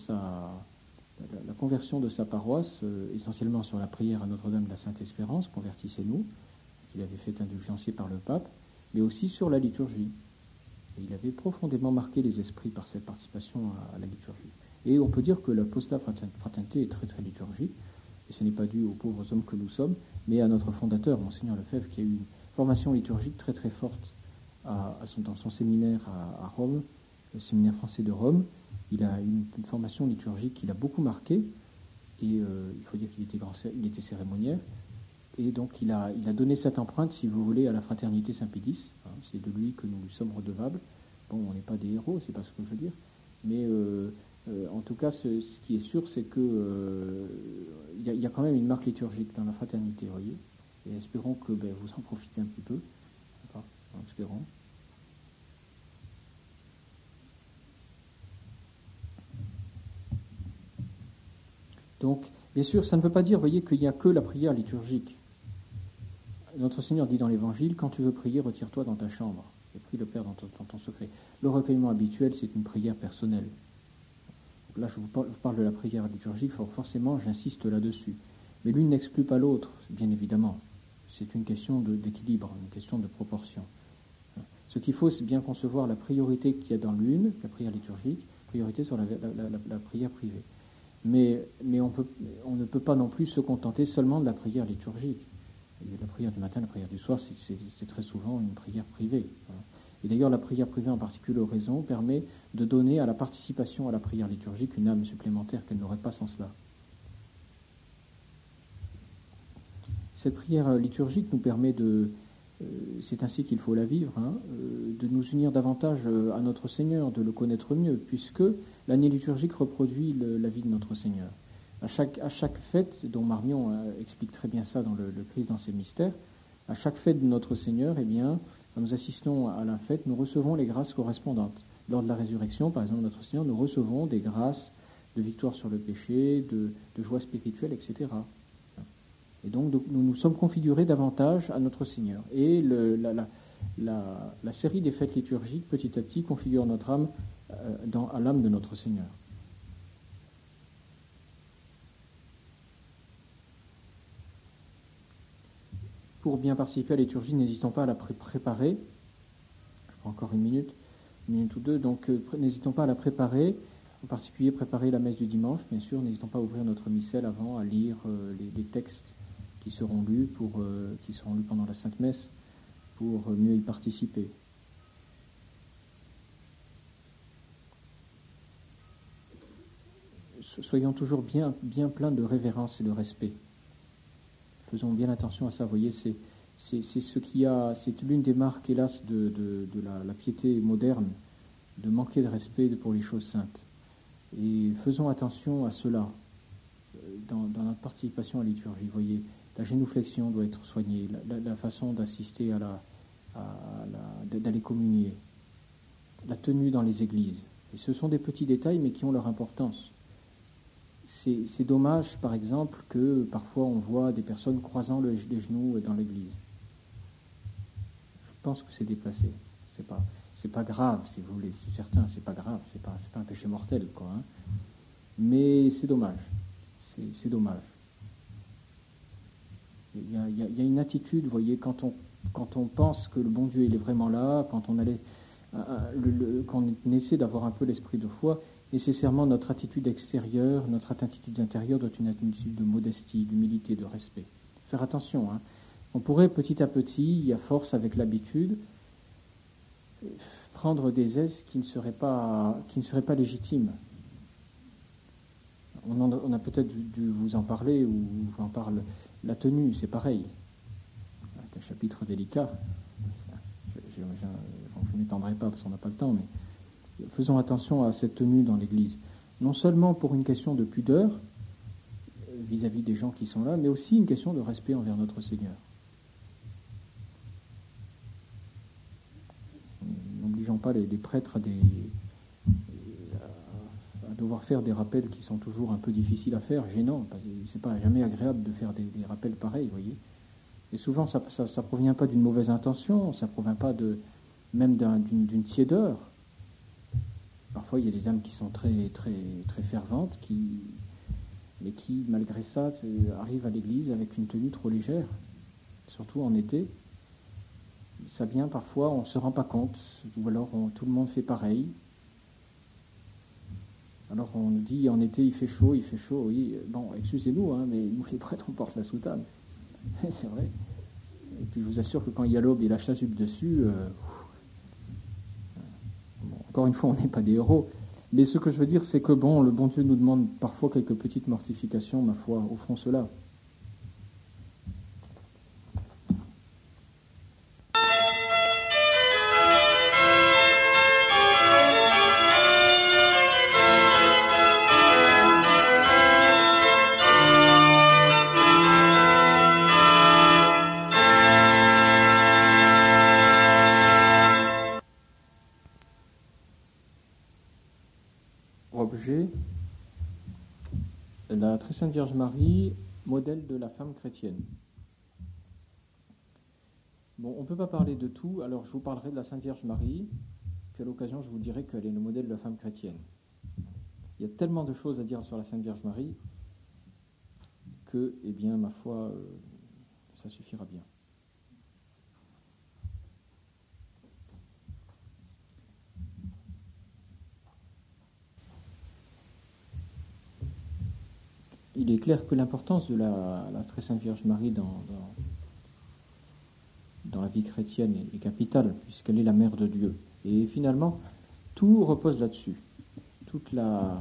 A: la conversion de sa paroisse, essentiellement sur la prière à Notre-Dame de la Sainte-Espérance, convertissez-nous, qu'il avait fait indulgencier par le pape, mais aussi sur la liturgie. Et il avait profondément marqué les esprits par cette participation à la liturgie. Et on peut dire que l'apostolat fraternité est très très liturgique, et ce n'est pas dû aux pauvres hommes que nous sommes, mais à notre fondateur, Monseigneur Lefebvre, qui a eu une formation liturgique très très forte dans son séminaire à Rome, le séminaire français de Rome. Il a une formation liturgique qui l'a beaucoup marqué, et il faut dire qu'il était cérémoniaire, et donc il a donné cette empreinte, si vous voulez, à la fraternité Saint-Pédis. Hein, c'est de lui que nous sommes redevables. Bon, on n'est pas des héros, c'est pas ce que je veux dire, mais en tout cas, ce qui est sûr, c'est que il y a quand même une marque liturgique dans la fraternité, vous voyez, et espérons que vous en profitez un petit peu. Enfin, espérons. Donc, bien sûr, ça ne veut pas dire, vous voyez, qu'il n'y a que la prière liturgique. Notre Seigneur dit dans l'Évangile, quand tu veux prier, retire-toi dans ta chambre et prie le Père dans ton secret. Le recueillement habituel, c'est une prière personnelle. Là, je vous parle de la prière liturgique, forcément, j'insiste là-dessus. Mais l'une n'exclut pas l'autre, bien évidemment. C'est une question d'équilibre, une question de proportion. Ce qu'il faut, c'est bien concevoir la priorité qu'il y a dans l'une, la prière liturgique, priorité sur la prière privée. Mais on ne peut pas non plus se contenter seulement de la prière liturgique. La prière du matin, la prière du soir, c'est très souvent une prière privée. Et d'ailleurs, la prière privée, en particulier l'oraison, permet de donner à la participation à la prière liturgique une âme supplémentaire qu'elle n'aurait pas sans cela. Cette prière liturgique nous permet c'est ainsi qu'il faut la vivre, de nous unir davantage à notre Seigneur, de le connaître mieux, puisque l'année liturgique reproduit la vie de notre Seigneur. À chaque fête, dont Marion explique très bien ça dans le Christ dans ses mystères, à chaque fête de notre Seigneur, eh bien, quand nous assistons à la fête, nous recevons les grâces correspondantes. Lors de la résurrection, par exemple, notre Seigneur, nous recevons des grâces de victoire sur le péché, de joie spirituelle, etc. Et donc, nous nous sommes configurés davantage à notre Seigneur. Et la série des fêtes liturgiques, petit à petit, configure notre âme à l'âme de notre Seigneur. Pour bien participer à la liturgie, n'hésitons pas à la préparer. Encore une minute ou deux. Donc, n'hésitons pas à la préparer. En particulier, préparer la messe du dimanche, bien sûr. N'hésitons pas à ouvrir notre missel avant, à lire les textes qui seront lus pendant la Sainte Messe pour mieux y participer. Soyons toujours bien pleins de révérence et de respect. Faisons bien attention à ça. Vous voyez, c'est l'une des marques, hélas, de la piété moderne, de manquer de respect pour les choses saintes. Et faisons attention à cela dans notre participation à la liturgie. Vous voyez, la génuflexion doit être soignée, la façon d'assister d'aller communier, la tenue dans les églises. Et ce sont des petits détails, mais qui ont leur importance. C'est dommage, par exemple, que parfois on voit des personnes croisant les genoux dans l'église. Je pense que c'est déplacé. C'est pas grave, si vous voulez, c'est certain, c'est pas grave, c'est pas un péché mortel, quoi. Hein. Mais c'est dommage. C'est dommage. Il y a une attitude, vous voyez, quand on pense que le bon Dieu il est vraiment là, quand on essaie d'avoir un peu l'esprit de foi, nécessairement notre attitude extérieure, notre attitude intérieure doit être une attitude de modestie, d'humilité, de respect. Faire attention, hein. On pourrait petit à petit, à force avec l'habitude, prendre des aises qui ne seraient pas légitimes. On a peut-être dû vous en parler, ou j'en parle. La tenue, c'est pareil. C'est un chapitre délicat. Je ne m'étendrai pas parce qu'on n'a pas le temps, mais faisons attention à cette tenue dans l'Église. Non seulement pour une question de pudeur vis-à-vis des gens qui sont là, mais aussi une question de respect envers notre Seigneur. N'obligeons pas les prêtres à devoir faire des rappels qui sont toujours un peu difficiles à faire, gênants. C'est pas jamais agréable de faire des rappels pareils, vous voyez. Et souvent, ça provient pas d'une mauvaise intention, ça provient pas même d'une tiédeur. Parfois, il y a des âmes qui sont très, très, très ferventes, mais qui, malgré ça, arrivent à l'église avec une tenue trop légère, surtout en été. Ça vient parfois, on ne se rend pas compte, ou alors tout le monde fait pareil. Alors on nous dit, en été il fait chaud, oui, bon, excusez-nous, hein, mais nous les prêtres on porte la soutane. C'est vrai. Et puis je vous assure que quand il y a l'aube et la chasuble dessus, encore une fois, on n'est pas des héros. Mais ce que je veux dire, c'est que le bon Dieu nous demande parfois quelques petites mortifications, ma foi, offrons cela. Objet, la très sainte Vierge Marie, modèle de la femme chrétienne. Bon, on ne peut pas parler de tout, alors je vous parlerai de la Sainte Vierge Marie, puis à l'occasion je vous dirai qu'elle est le modèle de la femme chrétienne. Il y a tellement de choses à dire sur la Sainte Vierge Marie que, eh bien, ma foi, ça suffira bien. Il est clair que l'importance de la très sainte Vierge Marie dans la vie chrétienne est capitale, puisqu'elle est la mère de Dieu. Et finalement, tout repose là-dessus. Toute la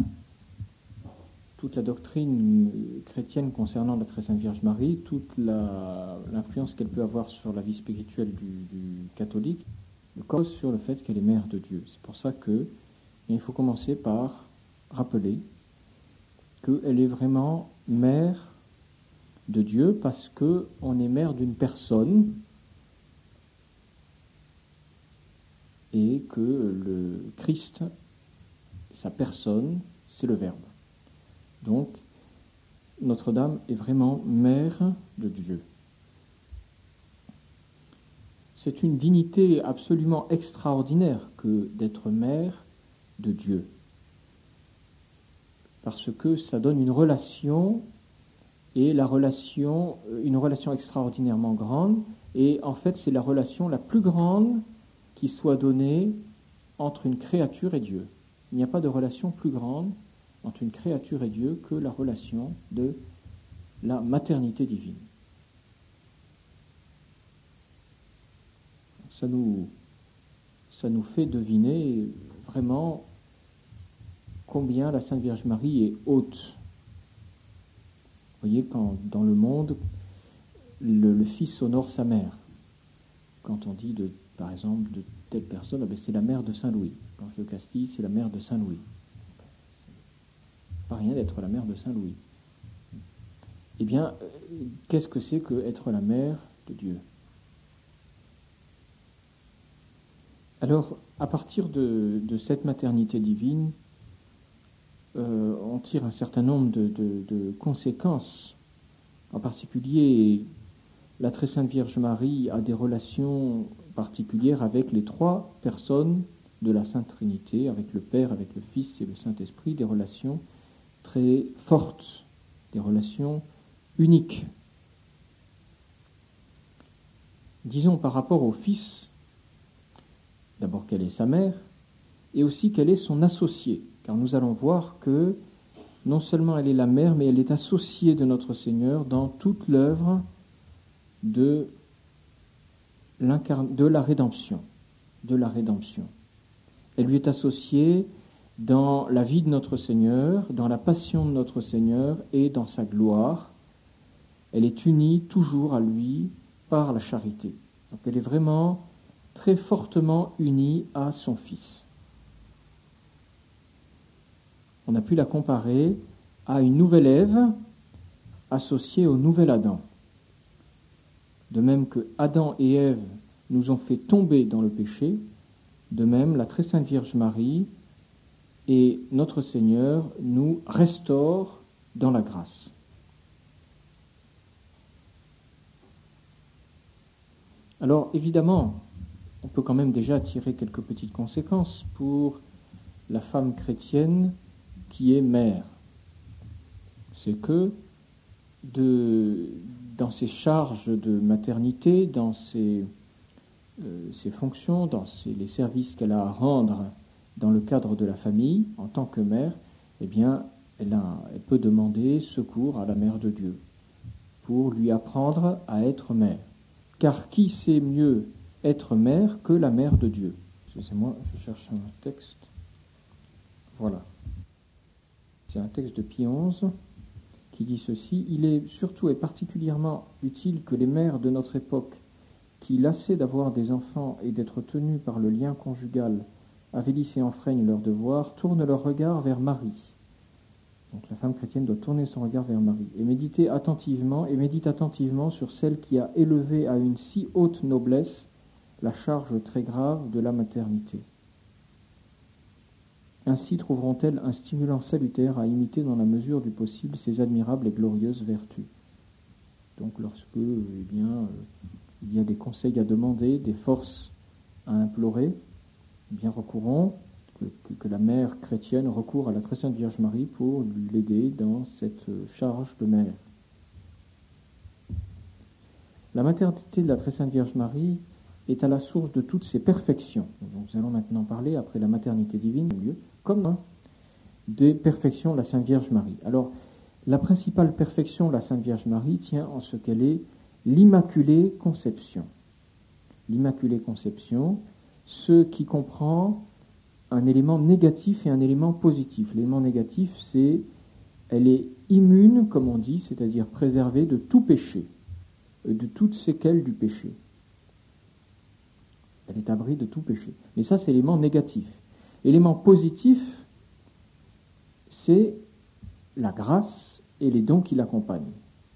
A: doctrine chrétienne concernant la très sainte Vierge Marie, toute l'influence qu'elle peut avoir sur la vie spirituelle du catholique, repose sur le fait qu'elle est mère de Dieu. C'est pour ça qu'il faut commencer par rappeler qu'elle est vraiment mère de Dieu, parce qu'on est mère d'une personne et que le Christ, sa personne, c'est le Verbe. Donc, Notre-Dame est vraiment mère de Dieu. C'est une dignité absolument extraordinaire que d'être mère de Dieu. Parce que ça donne une relation, et une relation extraordinairement grande, et en fait c'est la relation la plus grande qui soit donnée entre une créature et Dieu. Il n'y a pas de relation plus grande entre une créature et Dieu que la relation de la maternité divine. Ça nous fait deviner vraiment combien la Sainte Vierge Marie est haute. Vous voyez, quand dans le monde, le fils honore sa mère. Quand on dit, par exemple, de telle personne, c'est la mère de Saint-Louis. Blanche de Castille, c'est la mère de Saint-Louis. Pas rien d'être la mère de Saint-Louis. Eh bien, qu'est-ce que c'est que être la mère de Dieu ? Alors, à partir de cette maternité divine, on tire un certain nombre de conséquences. En particulier, la très sainte Vierge Marie a des relations particulières avec les trois personnes de la Sainte Trinité, avec le Père, avec le Fils et le Saint-Esprit, des relations très fortes, des relations uniques. disons par rapport au Fils, d'abord qu'elle est sa mère, et aussi qu'elle est son associée, car nous allons voir que non seulement elle est la mère, mais elle est associée de notre Seigneur dans toute l'œuvre de la rédemption. Elle lui est associée dans la vie de notre Seigneur, dans la passion de notre Seigneur et dans sa gloire. Elle est unie toujours à lui par la charité. Donc elle est vraiment très fortement unie à son Fils. On a pu la comparer à une nouvelle Ève associée au nouvel Adam. De même que Adam et Ève nous ont fait tomber dans le péché, de même la très sainte Vierge Marie et notre Seigneur nous restaurent dans la grâce. Alors évidemment, on peut quand même déjà tirer quelques petites conséquences pour la femme chrétienne qui est mère. C'est que dans ses charges de maternité, dans ses fonctions, dans les services qu'elle a à rendre dans le cadre de la famille, en tant que mère, eh bien, elle peut demander secours à la Mère de Dieu pour lui apprendre à être mère. Car qui sait mieux être mère que la Mère de Dieu? Excusez-moi, je cherche un texte. Voilà. C'est un texte de Pie XI qui dit ceci: « Il est surtout et particulièrement utile que les mères de notre époque, qui, lassées d'avoir des enfants et d'être tenues par le lien conjugal, avilissent et enfreignent leurs devoirs, tournent leur regard vers Marie. » Donc la femme chrétienne doit tourner son regard vers Marie et médite attentivement sur celle qui a élevé à une si haute noblesse la charge très grave de la maternité. Ainsi trouveront-elles un stimulant salutaire à imiter dans la mesure du possible ces admirables et glorieuses vertus. Donc lorsque il y a des conseils à demander, des forces à implorer, bien recourons, que la mère chrétienne recourt à la très sainte Vierge Marie pour l'aider dans cette charge de mère. La maternité de la très sainte Vierge Marie est à la source de toutes ses perfections. Donc, nous allons maintenant parler, après la maternité divine, comme des perfections de la Sainte Vierge Marie. Alors, la principale perfection de la Sainte Vierge Marie tient en ce qu'elle est l'Immaculée Conception. L'Immaculée Conception, ce qui comprend un élément négatif et un élément positif. L'élément négatif, c'est elle est immune, comme on dit, c'est-à-dire préservée de tout péché, de toutes séquelles du péché. Elle est abri de tout péché. Mais ça, c'est l'élément négatif. L'élément positif, c'est la grâce et les dons qui l'accompagnent.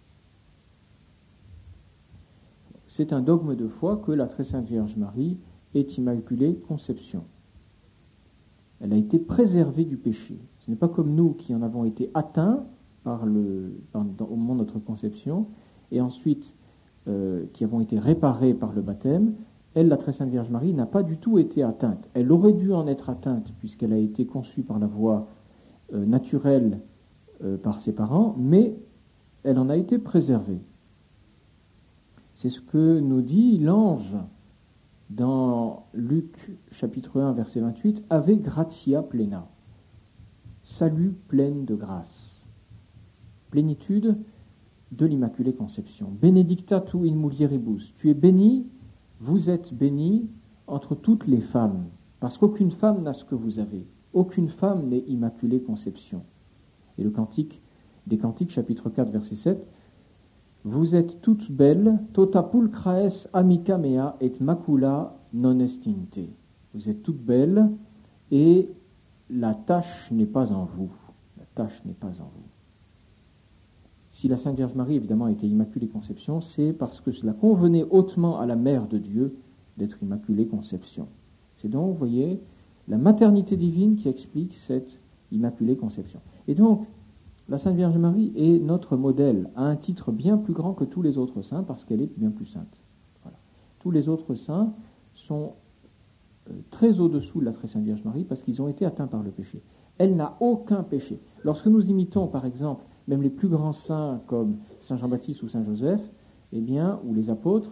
A: C'est un dogme de foi que la très sainte Vierge Marie est Immaculée Conception. Elle a été préservée du péché. Ce n'est pas comme nous qui en avons été atteints au moment de notre conception, et ensuite qui avons été réparés par le baptême. Elle, la très sainte Vierge Marie, n'a pas du tout été atteinte. Elle aurait dû en être atteinte puisqu'elle a été conçue par la voie naturelle par ses parents, mais elle en a été préservée. C'est ce que nous dit l'ange dans Luc chapitre 1 verset 28, « Ave gratia plena », salut pleine de grâce, plénitude de l'Immaculée Conception. Benedicta tu in mulieribus, tu es bénie, vous êtes bénie entre toutes les femmes, parce qu'aucune femme n'a ce que vous avez, aucune femme n'est Immaculée Conception. Et le cantique des Cantiques chapitre 4 verset 7, vous êtes toutes belles, tota pulchraes amica mea et macula non estinte. Vous êtes toutes belles et la tache n'est pas en vous. La tache n'est pas en vous. Si la Sainte Vierge Marie, évidemment, était Immaculée Conception, c'est parce que cela convenait hautement à la Mère de Dieu d'être Immaculée Conception. C'est donc, vous voyez, la maternité divine qui explique cette Immaculée Conception. Et donc, la Sainte Vierge Marie est notre modèle, à un titre bien plus grand que tous les autres saints, parce qu'elle est bien plus sainte. Voilà. Tous les autres saints sont très au-dessous de la très Sainte Vierge Marie, parce qu'ils ont été atteints par le péché. Elle n'a aucun péché. Lorsque nous imitons, par exemple, même les plus grands saints comme Saint Jean-Baptiste ou Saint Joseph, eh bien, ou les apôtres,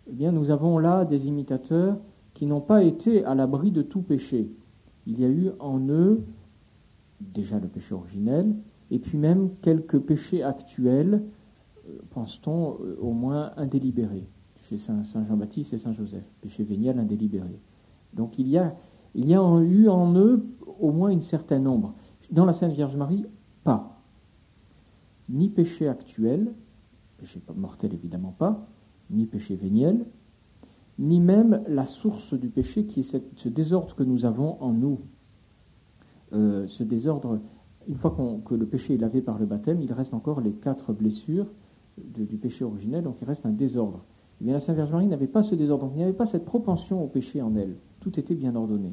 A: eh bien, nous avons là des imitateurs qui n'ont pas été à l'abri de tout péché. Il y a eu en eux déjà le péché originel, et puis même quelques péchés actuels, pense-t-on, au moins indélibérés, chez Saint Jean-Baptiste et Saint Joseph, péché véniel indélibéré. Donc il y a eu en eux au moins une certaine nombre. Dans la Sainte Vierge Marie, pas. Ni péché actuel, péché mortel évidemment pas, ni péché véniel, ni même la source du péché qui est ce désordre que nous avons en nous. Ce désordre, une fois que le péché est lavé par le baptême, il reste encore les 4 blessures du péché originel, donc il reste un désordre. Eh bien, la Sainte Vierge Marie n'avait pas ce désordre, donc il n'y avait pas cette propension au péché en elle. Tout était bien ordonné.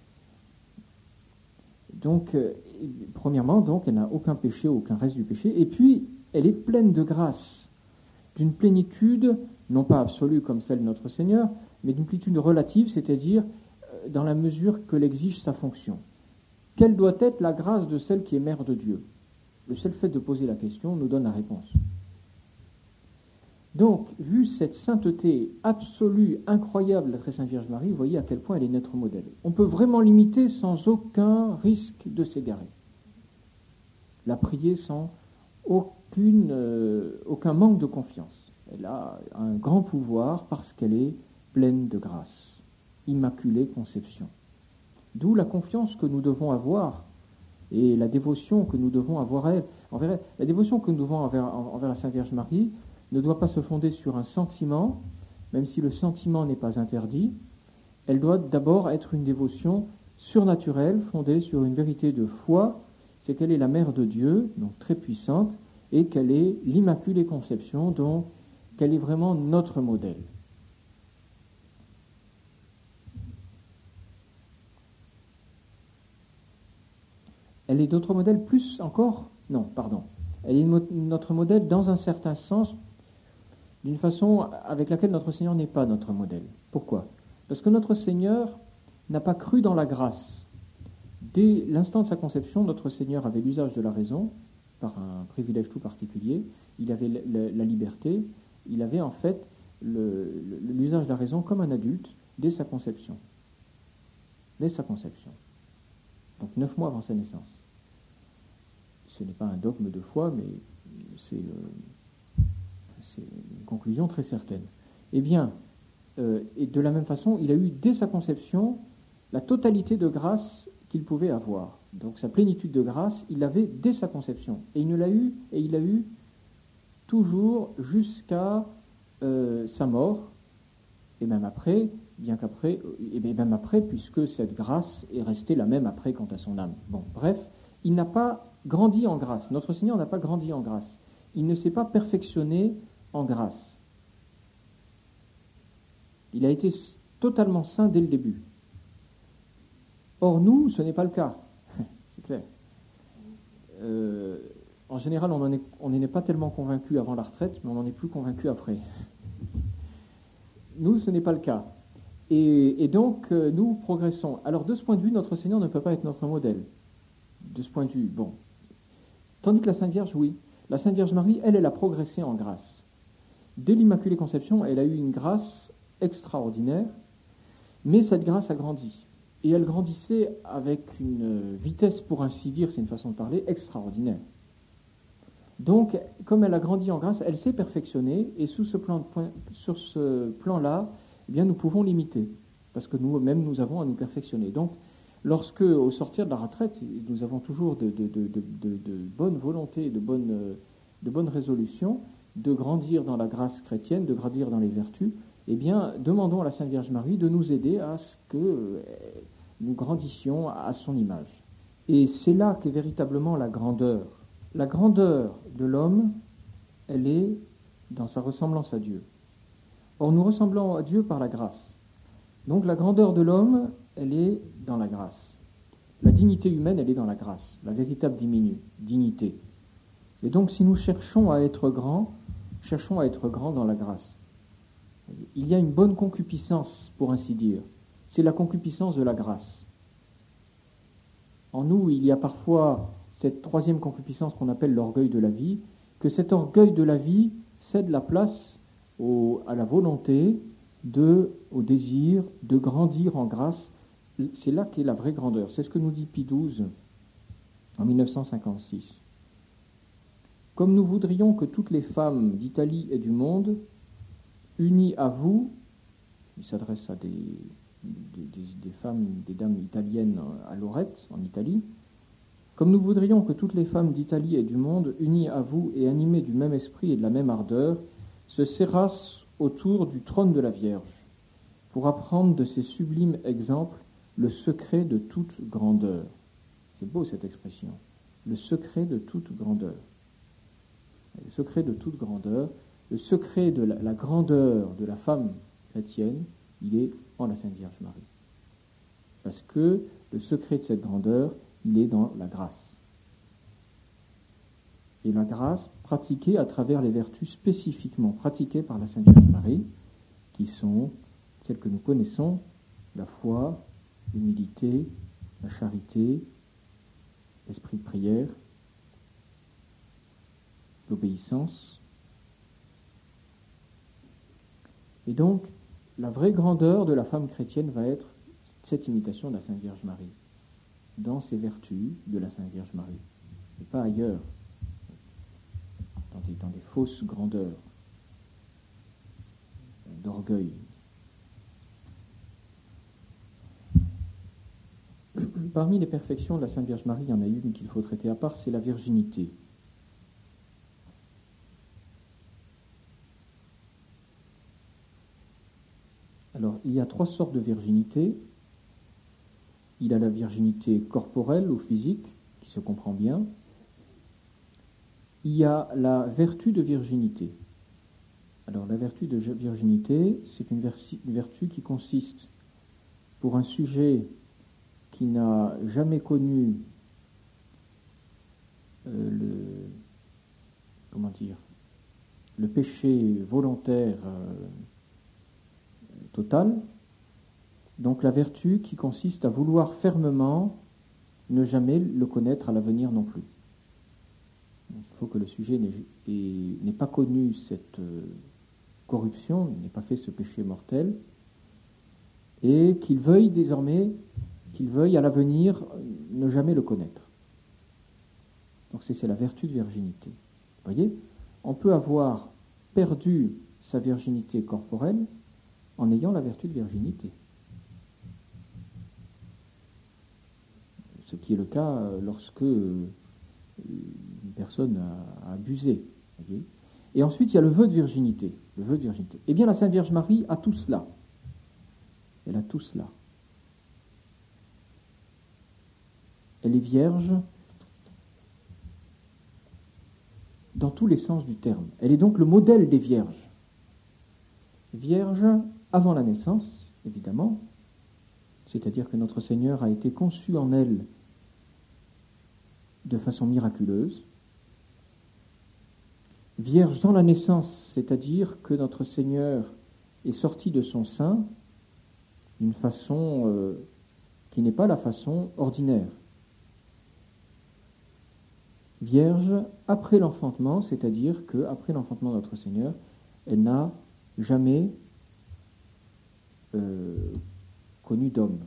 A: Donc, premièrement, donc, elle n'a aucun péché, aucun reste du péché, et puis elle est pleine de grâce, d'une plénitude, non pas absolue comme celle de notre Seigneur, mais d'une plénitude relative, c'est-à-dire dans la mesure que l'exige sa fonction. Quelle doit être la grâce de celle qui est mère de Dieu? Le seul fait de poser la question nous donne la réponse. Donc, vu cette sainteté absolue, incroyable de la très Sainte Vierge Marie, vous voyez à quel point elle est notre modèle. On peut vraiment l'imiter sans aucun risque de s'égarer. La prier sans aucun manque de confiance. Elle a un grand pouvoir parce qu'elle est pleine de grâce. Immaculée conception. D'où la confiance que nous devons avoir et la dévotion que nous devons avoir envers elle. La dévotion que nous devons envers la Sainte Vierge Marie ne doit pas se fonder sur un sentiment, même si le sentiment n'est pas interdit. Elle doit d'abord être une dévotion surnaturelle, fondée sur une vérité de foi, c'est qu'elle est la mère de Dieu, donc très puissante, et qu'elle est l'Immaculée Conception, donc qu'elle est vraiment notre modèle. Elle est notre modèle plus encore, non, pardon, elle est notre modèle dans un certain sens, d'une façon avec laquelle notre Seigneur n'est pas notre modèle. Pourquoi? Parce que notre Seigneur n'a pas cru dans la grâce. Dès l'instant de sa conception, notre Seigneur avait l'usage de la raison, par un privilège tout particulier, il avait la liberté, il avait en fait l'usage de la raison comme un adulte dès sa conception. Dès sa conception. Donc 9 mois avant sa naissance. Ce n'est pas un dogme de foi, mais c'est une conclusion très certaine. Eh bien, et de la même façon, il a eu dès sa conception la totalité de grâce qu'il pouvait avoir. Donc sa plénitude de grâce, il l'avait dès sa conception. Et il l'a eu toujours jusqu'à sa mort, et même après, même après, puisque cette grâce est restée la même après quant à son âme. Bon, bref, il n'a pas grandi en grâce. Notre Seigneur n'a pas grandi en grâce. Il ne s'est pas perfectionné en grâce. Il a été totalement saint dès le début. Or, nous, ce n'est pas le cas. C'est clair. En général, on n'en est pas tellement convaincu avant la retraite, mais on n'en est plus convaincu après. Nous, ce n'est pas le cas. Et donc, nous progressons. Alors, de ce point de vue, notre Seigneur ne peut pas être notre modèle. De ce point de vue, bon. Tandis que la Sainte Vierge, oui. La Sainte Vierge Marie, elle a progressé en grâce. Dès l'Immaculée Conception, elle a eu une grâce extraordinaire, mais cette grâce a grandi. Et elle grandissait avec une vitesse, pour ainsi dire, c'est une façon de parler, extraordinaire. Donc, comme elle a grandi en grâce, elle s'est perfectionnée, et sur ce plan-là, eh bien, nous pouvons l'imiter, parce que nous-mêmes, nous avons à nous perfectionner. Donc, lorsque, au sortir de la retraite, nous avons toujours de bonne volonté, de bonnes résolutions, de grandir dans la grâce chrétienne, de grandir dans les vertus, eh bien, demandons à la Sainte Vierge Marie de nous aider à ce que nous grandissions à son image. Et c'est là qu'est véritablement la grandeur. La grandeur de l'homme, elle est dans sa ressemblance à Dieu. Or, nous ressemblons à Dieu par la grâce. Donc, la grandeur de l'homme, elle est dans la grâce. La dignité humaine, elle est dans la grâce, la véritable dignité. Et donc, si nous cherchons à être grands dans la grâce. Il y a une bonne concupiscence, pour ainsi dire. C'est la concupiscence de la grâce. En nous, il y a parfois cette troisième concupiscence qu'on appelle l'orgueil de la vie, que cet orgueil de la vie cède la place à la volonté au désir de grandir en grâce. C'est là qu'est la vraie grandeur. C'est ce que nous dit Pie XII en 1956. Comme nous voudrions que toutes les femmes d'Italie et du monde, unies à vous, il s'adresse à des femmes, des dames italiennes à Lorette, en Italie, comme nous voudrions que toutes les femmes d'Italie et du monde, unies à vous et animées du même esprit et de la même ardeur, se serrassent autour du trône de la Vierge, pour apprendre de ces sublimes exemples le secret de toute grandeur. C'est beau cette expression. Le secret de toute grandeur. Le secret de toute grandeur, le secret de la grandeur de la femme chrétienne, il est en la Sainte Vierge Marie. Parce que le secret de cette grandeur, il est dans la grâce. Et la grâce pratiquée à travers les vertus spécifiquement pratiquées par la Sainte Vierge Marie, qui sont celles que nous connaissons, la foi, l'humilité, la charité, l'esprit de prière, l'obéissance. Et donc, la vraie grandeur de la femme chrétienne va être cette imitation de la Sainte Vierge Marie, dans ces vertus de la Sainte Vierge Marie, et pas ailleurs, dans des fausses grandeurs, d'orgueil. Parmi les perfections de la Sainte Vierge Marie, il y en a une qu'il faut traiter à part, c'est la virginité. Alors, il y a 3 sortes de virginité. Il y a la virginité corporelle ou physique, qui se comprend bien. Il y a la vertu de virginité. Alors, la vertu de virginité, c'est une vertu qui consiste, pour un sujet qui n'a jamais connu le péché volontaire total, donc la vertu qui consiste à vouloir fermement ne jamais le connaître à l'avenir non plus. Donc, il faut que le sujet n'ait pas connu cette corruption, n'ait pas fait ce péché mortel, et qu'il veuille à l'avenir ne jamais le connaître. Donc c'est la vertu de virginité. Vous voyez, on peut avoir perdu sa virginité corporelle en ayant la vertu de virginité. Ce qui est le cas lorsque une personne a abusé. Voyez. Et ensuite, il y a le vœu de virginité. Le vœu de virginité. Eh bien, la Sainte Vierge Marie a tout cela. Elle a tout cela. Elle est vierge dans tous les sens du terme. Elle est donc le modèle des vierges. Vierge avant la naissance, évidemment, c'est-à-dire que notre Seigneur a été conçu en elle de façon miraculeuse. Vierge dans la naissance, c'est-à-dire que notre Seigneur est sorti de son sein d'une façon qui n'est pas la façon ordinaire. Vierge après l'enfantement, c'est-à-dire qu'après l'enfantement de notre Seigneur, elle n'a jamais connu d'homme.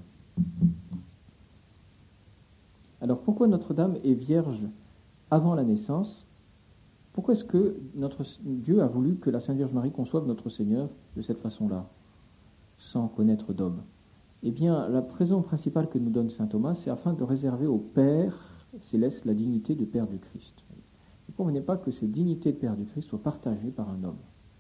A: Alors pourquoi Notre-Dame est vierge avant la naissance? Pourquoi est-ce que notre Dieu a voulu que la Sainte Vierge Marie conçoive notre Seigneur de cette façon-là, sans connaître d'homme? Eh bien, la raison principale que nous donne saint Thomas, c'est afin de réserver au Père céleste la dignité de Père du Christ. Ne convenez pas que cette dignité de Père du Christ soit partagée par un homme.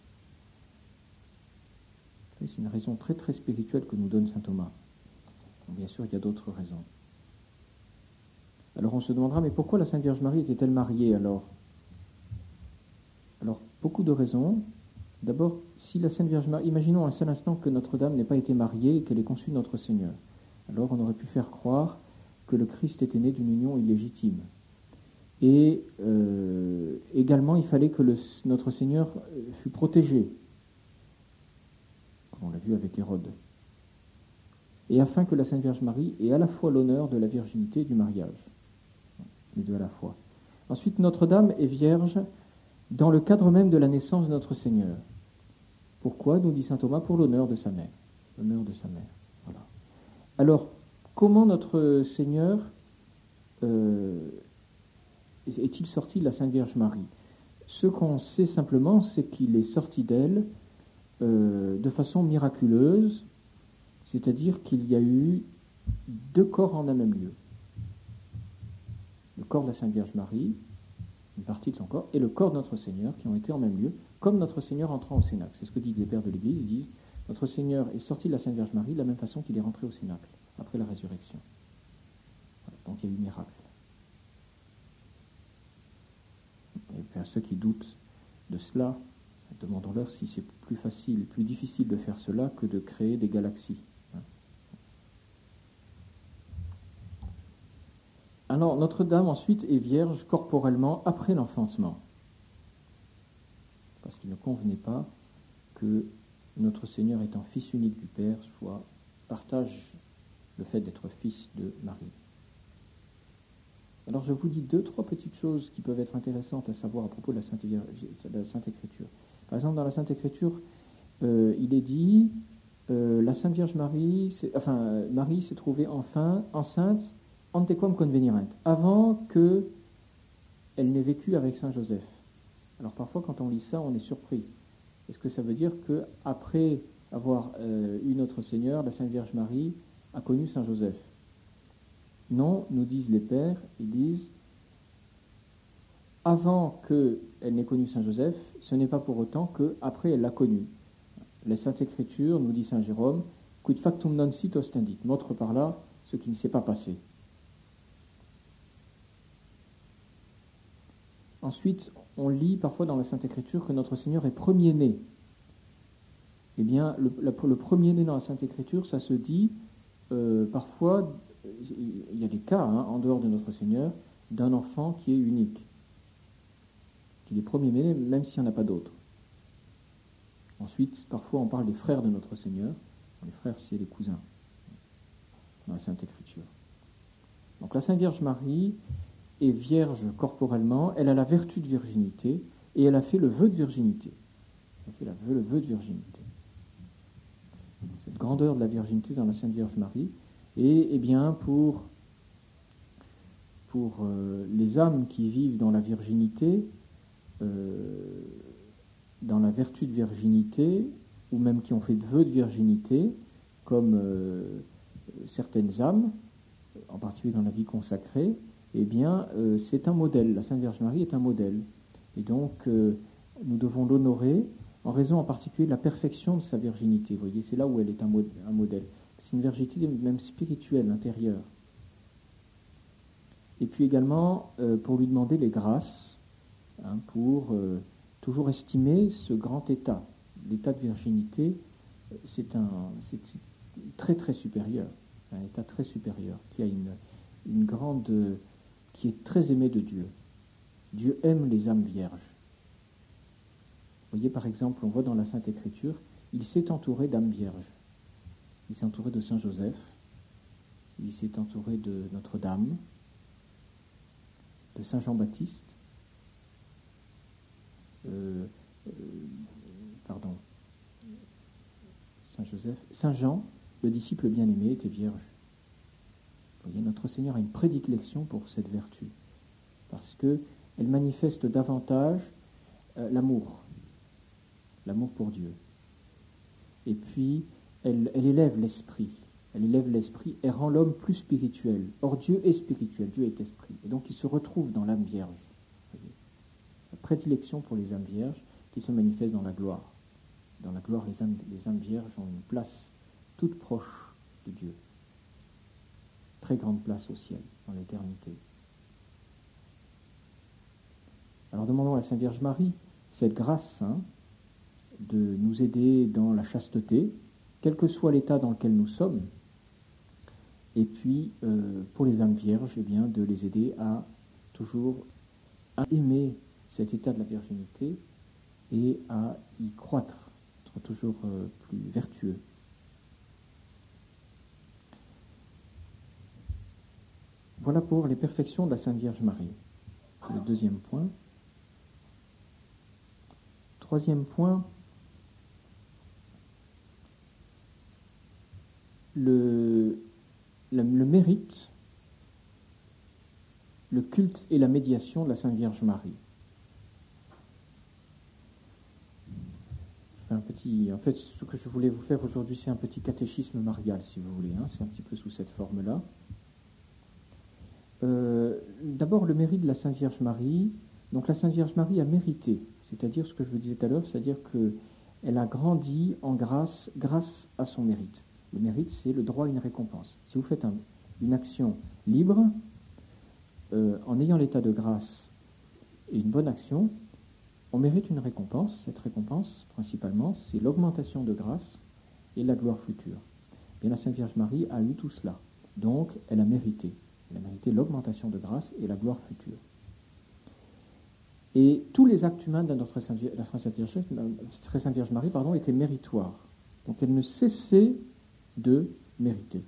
A: C'est une raison très très spirituelle que nous donne saint Thomas. Donc, bien sûr, il y a d'autres raisons. Alors on se demandera, mais pourquoi la Sainte Vierge Marie était-elle mariée alors? Alors, beaucoup de raisons. D'abord, si la Sainte Vierge Marie, imaginons un seul instant que Notre-Dame n'ait pas été mariée et qu'elle ait conçu notre Seigneur. Alors on aurait pu faire croire que le Christ était né d'une union illégitime. Et également, il fallait que notre Seigneur fût protégé, comme on l'a vu avec Hérode. Et afin que la Sainte Vierge Marie ait à la fois l'honneur de la virginité et du mariage. Les deux à la fois. Ensuite, Notre-Dame est vierge dans le cadre même de la naissance de notre Seigneur. Pourquoi, nous dit saint Thomas? Pour l'honneur de sa mère. L'honneur de sa mère. Voilà. Alors, comment notre Seigneur est-il sorti de la Sainte Vierge Marie? Ce qu'on sait simplement, c'est qu'il est sorti d'elle de façon miraculeuse, c'est-à-dire qu'il y a eu deux corps en un même lieu. Le corps de la Sainte Vierge Marie, une partie de son corps, et le corps de notre Seigneur, qui ont été en même lieu, comme notre Seigneur entrant au Cénacle. C'est ce que disent les pères de l'Église, ils disent, notre Seigneur est sorti de la Sainte Vierge Marie de la même façon qu'il est rentré au Cénacle, après la résurrection. Voilà, donc il y a eu miracle. Et puis à ceux qui doutent de cela, demandons-leur si c'est plus facile, plus difficile de faire cela que de créer des galaxies. Alors, Notre-Dame, ensuite, est vierge corporellement après l'enfantement. Parce qu'il ne convenait pas que notre Seigneur, étant fils unique du Père, partage le fait d'être fils de Marie. Alors, je vous dis 2-3 petites choses qui peuvent être intéressantes à savoir à propos de la Sainte Écriture. Par exemple, dans la Sainte Écriture, il est dit, la Sainte Vierge Marie, Marie s'est trouvée enfin enceinte antequam convenirent, avant qu'elle n'ait vécu avec Saint Joseph. Alors parfois quand on lit ça, on est surpris. Est-ce que ça veut dire qu'après avoir eu notre Seigneur, la Sainte Vierge Marie a connu Saint Joseph? Non, nous disent les pères, ils disent, avant qu'elle n'ait connu Saint Joseph, ce n'est pas pour autant qu'après elle l'a connu. La Sainte Écriture, nous dit Saint Jérôme, quid factum non sit ostendit, montre par là ce qui ne s'est pas passé. Ensuite, on lit parfois dans la Sainte Écriture que notre Seigneur est premier-né. Eh bien, le premier-né dans la Sainte Écriture, ça se dit parfois, il y a des cas, en dehors de notre Seigneur, d'un enfant qui est unique. Qu'il est premier-né, même s'il n'y en a pas d'autres. Ensuite, parfois, on parle des frères de notre Seigneur. Les frères, c'est les cousins, dans la Sainte Écriture. Donc, la Sainte Vierge Marie est vierge corporellement, elle a la vertu de virginité, et elle a fait le vœu de virginité. Elle a fait le vœu de virginité. Cette grandeur de la virginité dans la Sainte Vierge Marie, et eh bien pour les âmes qui vivent dans la virginité, dans la vertu de virginité, ou même qui ont fait de vœu de virginité, comme certaines âmes, en particulier dans la vie consacrée, eh bien, c'est un modèle. La Sainte Vierge Marie est un modèle. Et donc, nous devons l'honorer en raison en particulier de la perfection de sa virginité. Vous voyez, c'est là où elle est un modèle. C'est une virginité même spirituelle, intérieure. Et puis également, pour lui demander les grâces, pour toujours estimer ce grand état. L'état de virginité, c'est très très supérieur. Un état très supérieur, qui a une grande... qui est très aimé de Dieu. Dieu aime les âmes vierges. Vous voyez, par exemple, on voit dans la Sainte Écriture, il s'est entouré d'âmes vierges. Il s'est entouré de Saint Joseph, il s'est entouré de Notre-Dame, de Saint Jean-Baptiste, Saint Joseph, Saint Jean, le disciple bien-aimé, était vierge. Vous voyez, notre Seigneur a une prédilection pour cette vertu, parce qu'elle manifeste davantage l'amour pour Dieu. Et puis, elle élève l'esprit. Elle élève l'esprit et rend l'homme plus spirituel. Or, Dieu est spirituel, Dieu est esprit. Et donc, il se retrouve dans l'âme vierge. Vous voyez, la prédilection pour les âmes vierges qui se manifeste dans la gloire. Dans la gloire, les âmes vierges ont une place toute proche de Dieu. Très grande place au ciel, dans l'éternité. Alors demandons à la Sainte Vierge Marie cette grâce de nous aider dans la chasteté, quel que soit l'état dans lequel nous sommes, et puis pour les âmes vierges, eh bien, de les aider à toujours aimer cet état de la virginité et à y croître, être toujours plus vertueux. Voilà pour les perfections de la Sainte Vierge Marie. C'est le deuxième point. Troisième point, le mérite, le culte et la médiation de la Sainte Vierge Marie. En fait, ce que je voulais vous faire aujourd'hui, c'est un petit catéchisme marial, si vous voulez. C'est un petit peu sous cette forme-là. D'abord, le mérite de la Sainte Vierge Marie. Donc, la Sainte Vierge Marie a mérité, c'est-à-dire ce que je vous disais tout à l'heure, c'est-à-dire qu'elle a grandi en grâce à son mérite. Le mérite, c'est le droit à une récompense. Si vous faites une action libre, en ayant l'état de grâce et une bonne action, on mérite une récompense. Cette récompense, principalement, c'est l'augmentation de grâce et la gloire future. Et la Sainte Vierge Marie a eu tout cela. Donc, elle a mérité. Elle a mérité l'augmentation de grâce et la gloire future. Et tous les actes humains de notre Sainte Vierge Marie étaient méritoires. Donc, elle ne cessait de mériter.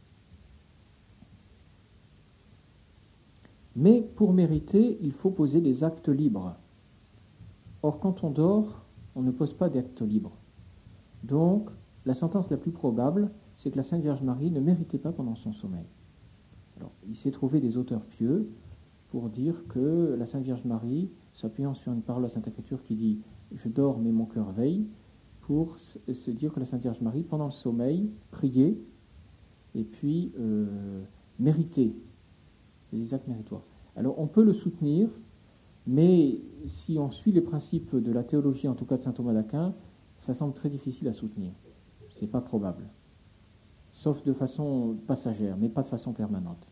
A: Mais pour mériter, il faut poser des actes libres. Or, quand on dort, on ne pose pas d'actes libres. Donc, la sentence la plus probable, c'est que la Sainte Vierge Marie ne méritait pas pendant son sommeil. Alors, il s'est trouvé des auteurs pieux pour dire que la Sainte Vierge Marie, s'appuyant sur une parole de la Sainte Écriture qui dit « Je dors, mais mon cœur veille », pour se dire que la Sainte Vierge Marie, pendant le sommeil, priait et puis méritait. C'est des actes méritoires. Alors, on peut le soutenir, mais si on suit les principes de la théologie, en tout cas de saint Thomas d'Aquin, ça semble très difficile à soutenir. C'est pas probable. Sauf de façon passagère, mais pas de façon permanente.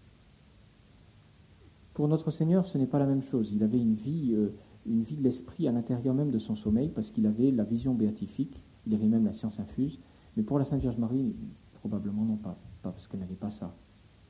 A: Pour notre Seigneur, ce n'est pas la même chose. Il avait une vie de l'esprit à l'intérieur même de son sommeil, parce qu'il avait la vision béatifique, il avait même la science infuse. Mais pour la Sainte Vierge Marie, probablement non pas parce qu'elle n'avait pas ça.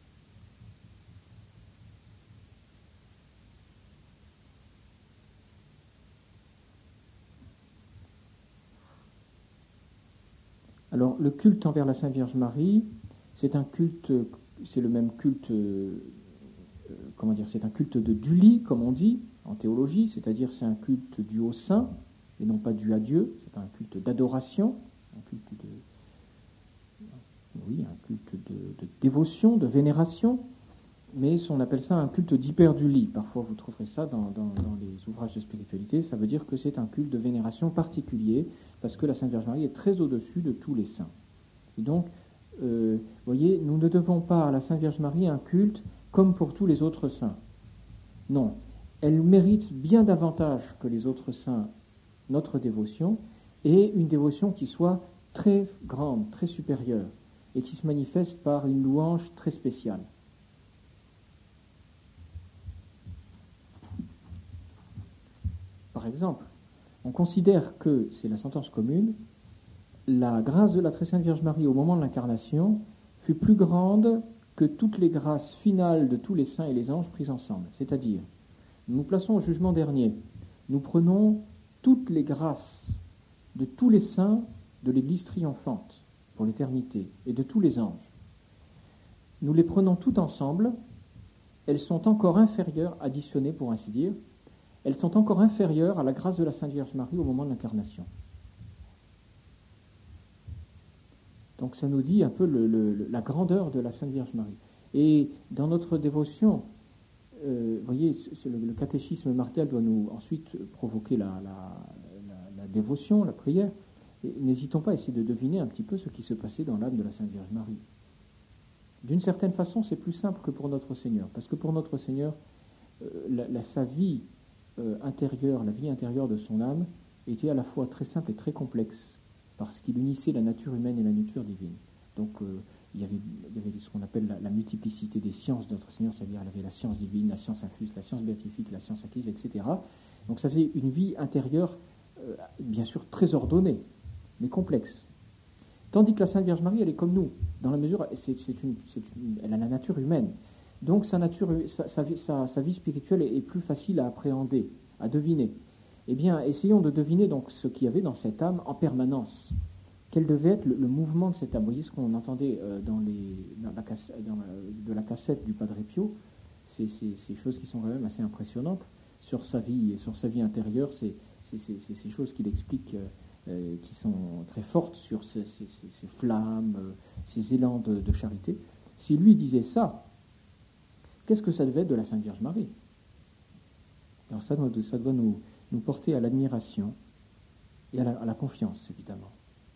A: Alors, le culte envers la Sainte Vierge Marie, c'est un culte, c'est le même culte, c'est un culte du lit, comme on dit en théologie, c'est-à-dire c'est un culte dû au saint, et non pas dû à Dieu, c'est un culte d'adoration, un culte de dévotion, de vénération, mais on appelle ça un culte d'hyperdulie. Parfois vous trouverez ça dans les ouvrages de spiritualité, ça veut dire que c'est un culte de vénération particulier, parce que la Sainte Vierge Marie est très au-dessus de tous les saints. Et donc, voyez, nous ne devons pas à la Sainte Vierge Marie un culte comme pour tous les autres saints. Non, elle mérite bien davantage que les autres saints notre dévotion, et une dévotion qui soit très grande, très supérieure, et qui se manifeste par une louange très spéciale. Par exemple, on considère que, c'est la sentence commune, la grâce de la très sainte Vierge Marie au moment de l'incarnation fut plus grande que toutes les grâces finales de tous les saints et les anges prises ensemble. C'est-à-dire, nous plaçons au jugement dernier, nous prenons toutes les grâces de tous les saints de l'Église triomphante pour l'éternité et de tous les anges. Nous les prenons toutes ensemble, elles sont encore inférieures, additionnées pour ainsi dire, elles sont encore inférieures à la grâce de la Sainte Vierge Marie au moment de l'incarnation. Donc ça nous dit un peu la grandeur de la Sainte Vierge Marie. Et dans notre dévotion, voyez, le catéchisme marial doit nous ensuite provoquer la dévotion, la prière. Et n'hésitons pas à essayer de deviner un petit peu ce qui se passait dans l'âme de la Sainte Vierge Marie. D'une certaine façon, c'est plus simple que pour notre Seigneur, parce que pour notre Seigneur, sa vie intérieure, la vie intérieure de son âme, était à la fois très simple et très complexe, parce qu'il unissait la nature humaine et la nature divine. Donc il y avait ce qu'on appelle la multiplicité des sciences de notre Seigneur, c'est-à-dire il avait la science divine, la science infuse, la science béatifique, la science acquise, etc. Donc ça faisait une vie intérieure, bien sûr très ordonnée, mais complexe. Tandis que la Sainte Vierge Marie, elle est comme nous, dans la mesure, elle a la nature humaine. Donc sa vie spirituelle est plus facile à appréhender, à deviner. Eh bien, essayons de deviner donc ce qu'il y avait dans cette âme en permanence. Quel devait être le mouvement de cette âme. Vous voyez ce qu'on entendait de la cassette du Padre Pio, ces choses qui sont quand même assez impressionnantes sur sa vie et sur sa vie intérieure, c'est ces choses qu'il explique qui sont très fortes sur ces flammes, ces élans de charité. Si lui disait ça, qu'est-ce que ça devait être de la Sainte Vierge Marie? Alors ça doit nous porter à l'admiration et à la confiance, évidemment.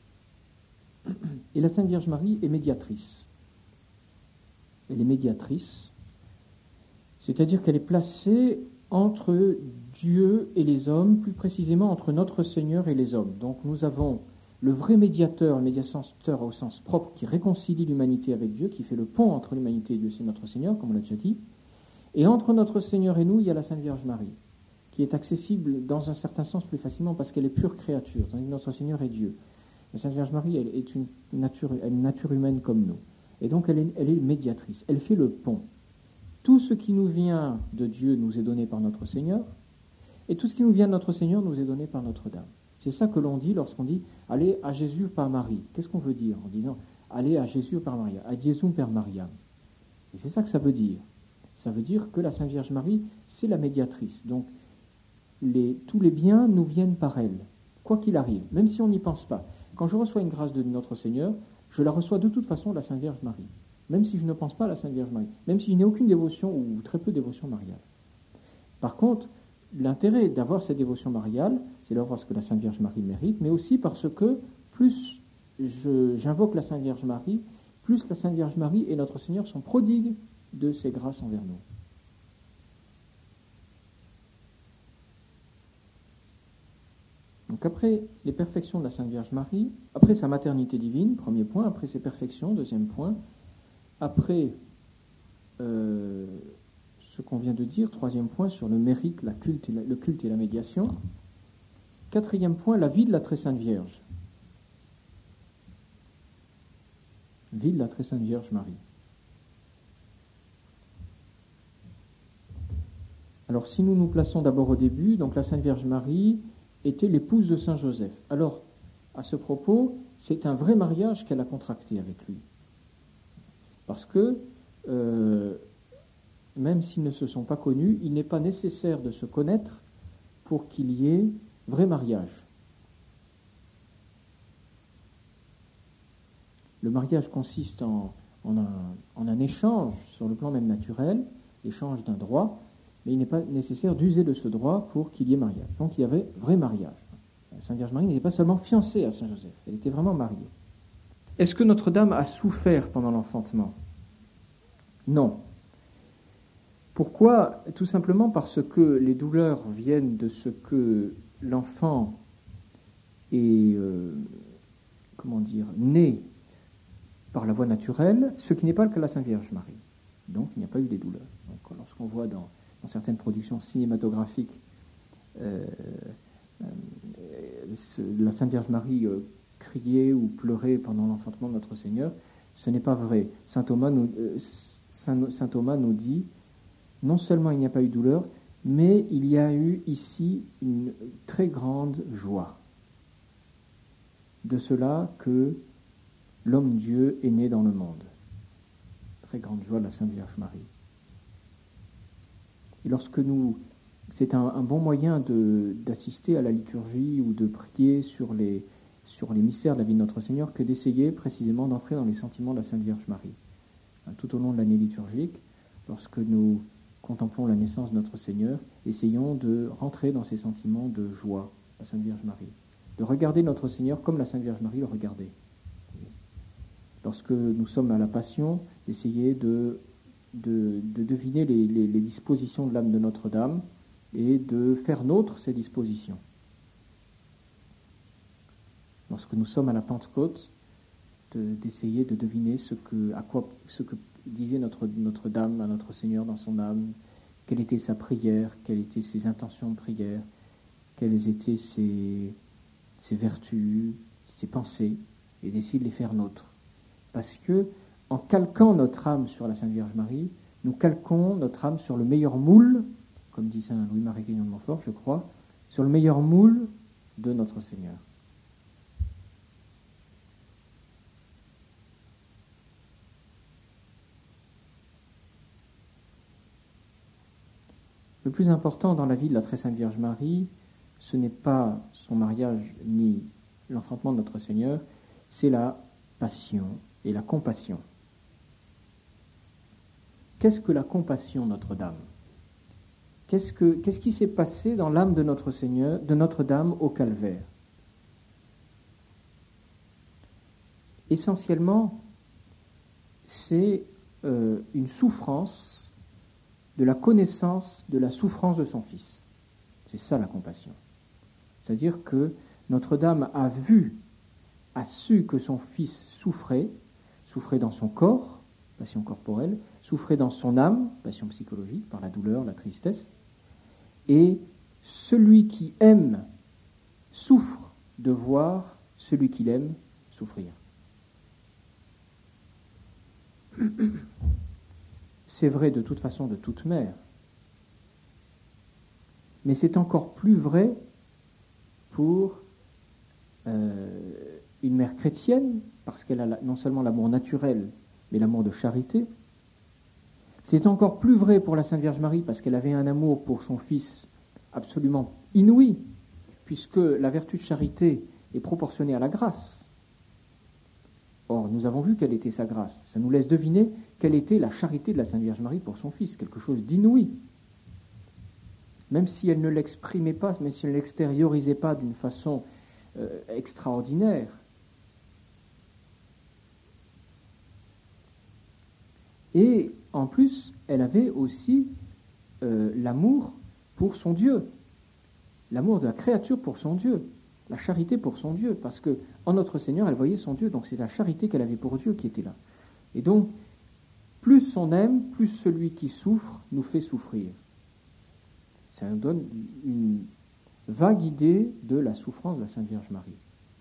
A: Et la Sainte Vierge Marie est médiatrice. Elle est médiatrice, c'est-à-dire qu'elle est placée entre Dieu et les hommes, plus précisément entre notre Seigneur et les hommes. Donc nous avons le vrai médiateur, le médiateur au sens propre, qui réconcilie l'humanité avec Dieu, qui fait le pont entre l'humanité et Dieu, c'est notre Seigneur, comme on l'a déjà dit. Et entre notre Seigneur et nous, il y a la Sainte Vierge Marie, qui est accessible dans un certain sens plus facilement parce qu'elle est pure créature, tandis que notre Seigneur est Dieu. La Sainte Vierge Marie, elle est une nature humaine comme nous. Et donc elle est médiatrice, elle fait le pont. Tout ce qui nous vient de Dieu nous est donné par notre Seigneur, et tout ce qui nous vient de notre Seigneur nous est donné par Notre-Dame. C'est ça que l'on dit lorsqu'on dit « allez à Jésus par Marie ». Qu'est-ce qu'on veut dire en disant « allez à Jésus par Maria »,« à Jésus per Mariam ». Et c'est ça que ça veut dire. Ça veut dire que la Sainte Vierge Marie, c'est la médiatrice. Donc, tous les biens nous viennent par elle, quoi qu'il arrive, même si on n'y pense pas. Quand je reçois une grâce de notre Seigneur, je la reçois de toute façon de la Sainte Vierge Marie, même si je ne pense pas à la Sainte Vierge Marie, même si je n'ai aucune dévotion ou très peu de dévotion mariale. Par contre, l'intérêt d'avoir cette dévotion mariale, c'est d'avoir ce que la Sainte Vierge Marie mérite, mais aussi parce que plus j'invoque la Sainte Vierge Marie, plus la Sainte Vierge Marie et notre Seigneur sont prodigues de ses grâces envers nous. Donc après les perfections de la Sainte Vierge Marie, après sa maternité divine, premier point, après ses perfections, deuxième point, après ce qu'on vient de dire, troisième point, sur le mérite, le culte et la médiation, quatrième point, la vie de la Très Sainte Vierge. Vie de la Très Sainte Vierge Marie. Alors si nous nous plaçons d'abord au début, donc la Sainte Vierge Marie était l'épouse de Saint Joseph. Alors, à ce propos, c'est un vrai mariage qu'elle a contracté avec lui. Parce que, même s'ils ne se sont pas connus, il n'est pas nécessaire de se connaître pour qu'il y ait vrai mariage. Le mariage consiste en un échange sur le plan même naturel, échange d'un droit, mais il n'est pas nécessaire d'user de ce droit pour qu'il y ait mariage. Donc il y avait vrai mariage. La Sainte Vierge Marie n'était pas seulement fiancée à Saint Joseph, elle était vraiment mariée. Est-ce que Notre-Dame a souffert pendant l'enfantement? Non. Pourquoi? Tout simplement parce que les douleurs viennent de ce que l'enfant est, né par la voie naturelle, ce qui n'est pas le cas de la Sainte Vierge Marie. Donc il n'y a pas eu des douleurs. Donc, lorsqu'on voit dans certaines productions cinématographiques la Sainte Vierge Marie crier ou pleurer pendant l'enfantement de notre Seigneur, ce n'est pas vrai. Saint Thomas nous dit, non seulement il n'y a pas eu de douleur, mais il y a eu ici une très grande joie. De cela que l'homme-dieu est né dans le monde. Très grande joie de la Sainte Vierge Marie. Et c'est un bon moyen d'assister à la liturgie ou de prier sur les mystères de la vie de notre Seigneur que d'essayer précisément d'entrer dans les sentiments de la Sainte Vierge Marie. Tout au long de l'année liturgique, lorsque nous contemplons la naissance de notre Seigneur, essayons de rentrer dans ces sentiments de joie, la Sainte Vierge Marie. De regarder notre Seigneur comme la Sainte Vierge Marie le regardait. Lorsque nous sommes à la Passion, d'essayer de deviner les dispositions de l'âme de Notre-Dame et de faire nôtre ces dispositions. Lorsque nous sommes à la Pentecôte, d'essayer de deviner ce que disait Notre-Dame à notre Seigneur dans son âme, quelle était sa prière, quelles étaient ses intentions de prière, quelles étaient ses vertus, ses pensées, et d'essayer de les faire nôtres. Parce que, en calquant notre âme sur la Sainte Vierge Marie, nous calquons notre âme sur le meilleur moule, comme dit saint Louis-Marie Grignon de Montfort, je crois, sur le meilleur moule de notre Seigneur. Le plus important dans la vie de la Très Sainte Vierge Marie, ce n'est pas son mariage ni l'enfantement de notre Seigneur, c'est la passion et la compassion. Qu'est-ce que la compassion, Notre-Dame ? Qu'est-ce qui s'est passé dans l'âme de notre Seigneur, de Notre-Dame au Calvaire ? Essentiellement, c'est une souffrance de la connaissance de la souffrance de son Fils. C'est ça la compassion. C'est-à-dire que Notre-Dame a su que son Fils souffrait dans son corps, passion corporelle, souffrait dans son âme, passion psychologique, par la douleur, la tristesse, et celui qui aime souffre de voir celui qu'il aime souffrir. C'est vrai de toute façon de toute mère, mais c'est encore plus vrai pour une mère chrétienne, parce qu'elle a non seulement l'amour naturel, mais l'amour de charité. C'est encore plus vrai pour la Sainte Vierge Marie, parce qu'elle avait un amour pour son Fils absolument inouï, puisque la vertu de charité est proportionnée à la grâce. Or, nous avons vu quelle était sa grâce. Ça nous laisse deviner quelle était la charité de la Sainte Vierge Marie pour son Fils, quelque chose d'inouï. Même si elle ne l'exprimait pas, même si elle ne l'extériorisait pas d'une façon extraordinaire. Et en plus, elle avait aussi l'amour pour son Dieu, l'amour de la créature pour son Dieu, la charité pour son Dieu, parce que en notre Seigneur, elle voyait son Dieu, donc c'est la charité qu'elle avait pour Dieu qui était là. Et donc, plus on aime, plus celui qui souffre nous fait souffrir. Ça nous donne une vague idée de la souffrance de la Sainte Vierge Marie.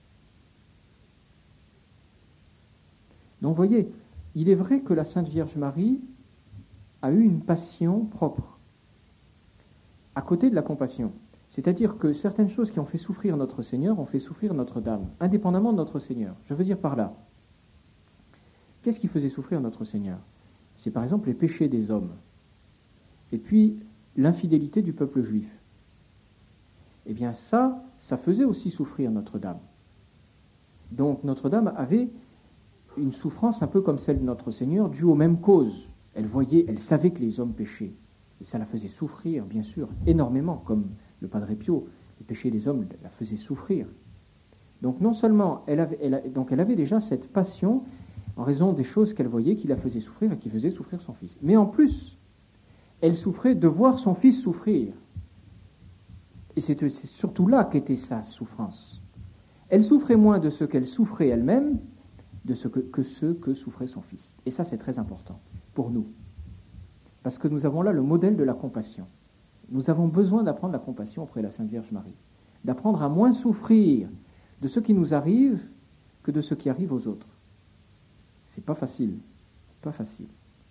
A: Donc, vous voyez, il est vrai que la Sainte Vierge Marie a eu une passion propre, à côté de la compassion. C'est-à-dire que certaines choses qui ont fait souffrir notre Seigneur ont fait souffrir Notre-Dame, indépendamment de notre Seigneur. Je veux dire par là, qu'est-ce qui faisait souffrir notre Seigneur ? C'est par exemple les péchés des hommes, et puis l'infidélité du peuple juif. Eh bien ça faisait aussi souffrir Notre-Dame. Donc Notre-Dame avait une souffrance un peu comme celle de notre Seigneur, due aux mêmes causes. Elle savait que les hommes péchaient, et ça la faisait souffrir, bien sûr, énormément, comme le Padre Pio, les péchés des hommes la faisaient souffrir. Donc non seulement elle avait déjà cette passion en raison des choses qu'elle voyait qui la faisaient souffrir et qui faisaient souffrir son Fils. Mais en plus, elle souffrait de voir son Fils souffrir. Et c'est surtout là qu'était sa souffrance. Elle souffrait moins de ce qu'elle souffrait elle-même que ce que souffrait son Fils. Et ça, c'est très important pour nous. Parce que nous avons là le modèle de la compassion. Nous avons besoin d'apprendre la compassion auprès de la Sainte Vierge Marie. D'apprendre à moins souffrir de ce qui nous arrive que de ce qui arrive aux autres. C'est pas facile. Pas facile.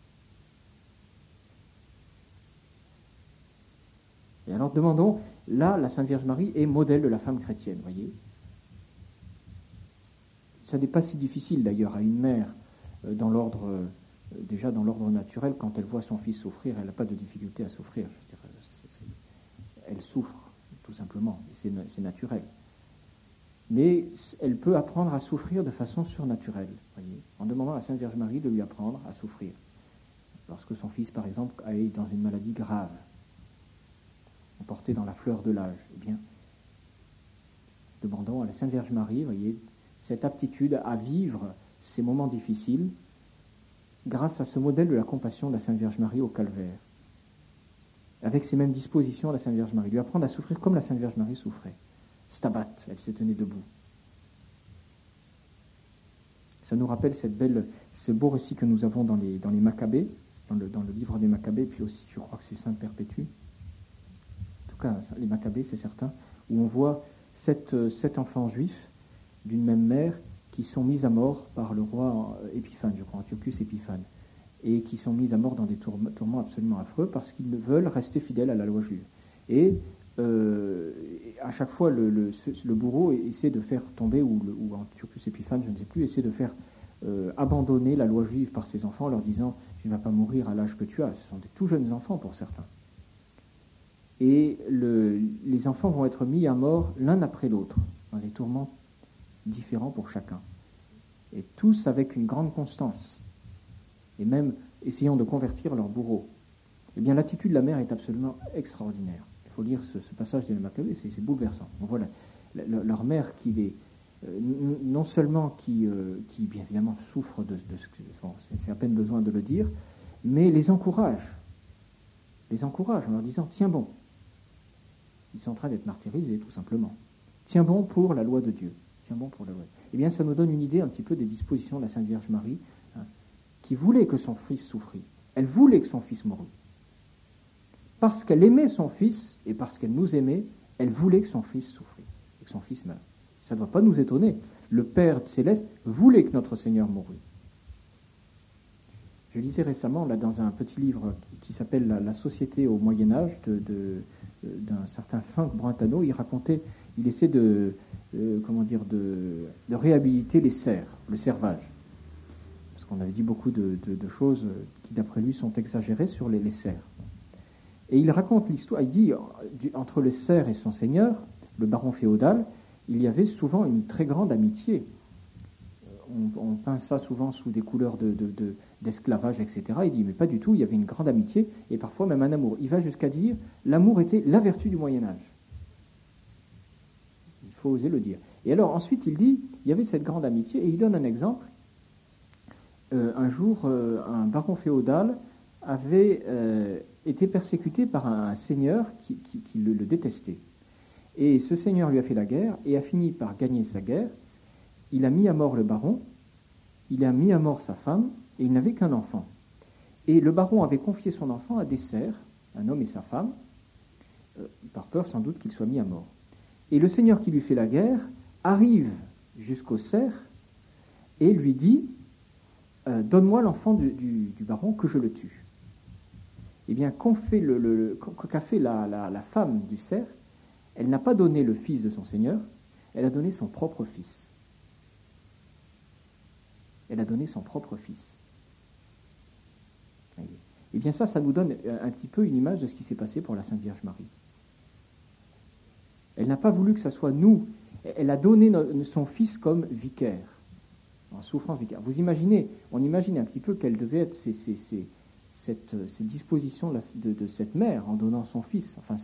A: Et alors demandons, là, la Sainte Vierge Marie est modèle de la femme chrétienne, voyez. Ça n'est pas si difficile d'ailleurs à une mère, déjà dans l'ordre naturel, quand elle voit son fils souffrir, elle n'a pas de difficulté à souffrir. Je veux dire, elle souffre, tout simplement, et c'est naturel. Mais elle peut apprendre à souffrir de façon surnaturelle, voyez, en demandant à la Sainte Vierge Marie de lui apprendre à souffrir. Lorsque son fils, par exemple, est dans une maladie grave, emporté dans la fleur de l'âge, eh bien, demandons à la Sainte Vierge Marie, voyez, cette aptitude à vivre ces moments difficiles grâce à ce modèle de la compassion de la Sainte Vierge Marie au Calvaire. Avec ces mêmes dispositions, la Sainte Vierge Marie, lui apprendre à souffrir comme la Sainte Vierge Marie souffrait. Stabat, elle se tenait debout. Ça nous rappelle ce beau récit que nous avons dans les Maccabées, dans le livre des Maccabées, puis aussi je crois que c'est Sainte Perpétue. En tout cas, les Maccabées, c'est certain, où on voit sept enfants juifs d'une même mère qui sont mis à mort par le roi Épiphane, je crois, Antiochus Épiphane, et qui sont mis à mort dans des tourments absolument affreux parce qu'ils ne veulent rester fidèles à la loi juive. Et à chaque fois, le bourreau essaie de faire tomber, ou Antiochus Épiphane, je ne sais plus, essaie de faire abandonner la loi juive par ses enfants en leur disant « Tu ne vas pas mourir à l'âge que tu as ». Ce sont des tout jeunes enfants pour certains. Et les enfants vont être mis à mort l'un après l'autre, dans des tourments différents pour chacun. Et tous avec une grande constance. Et même essayant de convertir leur bourreau. Eh bien, l'attitude de la mère est absolument extraordinaire. Il faut lire ce passage de Maccabée, c'est bouleversant. On voit leur mère qui les... non seulement qui bien évidemment souffre de ce que... Bon, c'est à peine besoin de le dire, mais les encourage. Les encourage en leur disant, tiens bon. Ils sont en train d'être martyrisés, tout simplement. Tiens bon pour la loi de Dieu. Tiens bon pour la loi. Eh bien, ça nous donne une idée un petit peu des dispositions de la Sainte Vierge Marie, qui voulait que son fils souffrît. Elle voulait que son fils mourût. Parce qu'elle aimait son fils, et parce qu'elle nous aimait, elle voulait que son fils souffrît, et que son fils meure. Ça ne doit pas nous étonner. Le Père céleste voulait que notre Seigneur mourût. Je lisais récemment, là, dans un petit livre qui s'appelle La société au Moyen-Âge, d'un certain Franck Brentano, il essaie de réhabiliter les cerfs, le servage. Parce qu'on avait dit beaucoup de choses qui, d'après lui, sont exagérées sur les cerfs. Et il raconte l'histoire, il dit, entre le cerf et son seigneur, le baron féodal, il y avait souvent une très grande amitié. On peint ça souvent sous des couleurs d'esclavage, etc. Il dit, mais pas du tout, il y avait une grande amitié, et parfois même un amour. Il va jusqu'à dire, l'amour était la vertu du Moyen-Âge. Il faut oser le dire. Et alors ensuite, il dit, il y avait cette grande amitié, et il donne un exemple. Un jour, un baron féodal avait été persécuté par un seigneur qui le détestait. Et ce seigneur lui a fait la guerre, et a fini par gagner sa guerre. Il a mis à mort le baron, il a mis à mort sa femme, et il n'avait qu'un enfant. Et le baron avait confié son enfant à des serfs, un homme et sa femme, par peur sans doute qu'il soit mis à mort. Et le seigneur qui lui fait la guerre arrive jusqu'au cerf et lui dit, donne-moi l'enfant du baron que je le tue. Eh bien, qu'a fait la femme du cerf, elle n'a pas donné le fils de son seigneur, elle a donné son propre fils. Elle a donné son propre fils. Eh bien ça nous donne un petit peu une image de ce qui s'est passé pour la Sainte Vierge Marie. Elle n'a pas voulu que ça soit nous. Elle a donné son fils comme vicaire, en souffrance vicaire. Vous imaginez, on imagine un petit peu quelle devait être cette disposition de cette mère en donnant son fils. Enfin,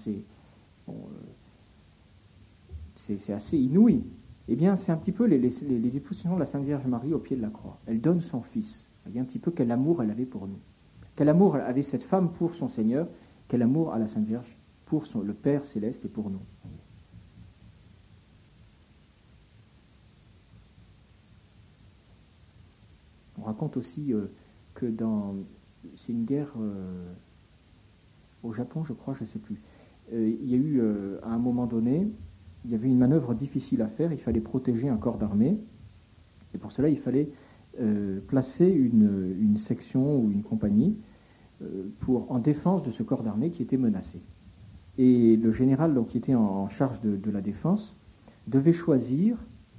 A: c'est assez inouï. Eh bien, c'est un petit peu les dispositions de la Sainte Vierge Marie au pied de la croix. Elle donne son fils. Vous voyez un petit peu quel amour elle avait pour nous. Quel amour avait cette femme pour son Seigneur, quel amour a la Sainte Vierge pour le Père céleste et pour nous. On raconte aussi que c'est une guerre au Japon, je crois, je ne sais plus. Il y a eu, à un moment donné, il y avait une manœuvre difficile à faire, il fallait protéger un corps d'armée, et pour cela, il fallait placer une section ou une compagnie en défense de ce corps d'armée qui était menacé. Et le général donc, qui était en charge de la défense devait choisir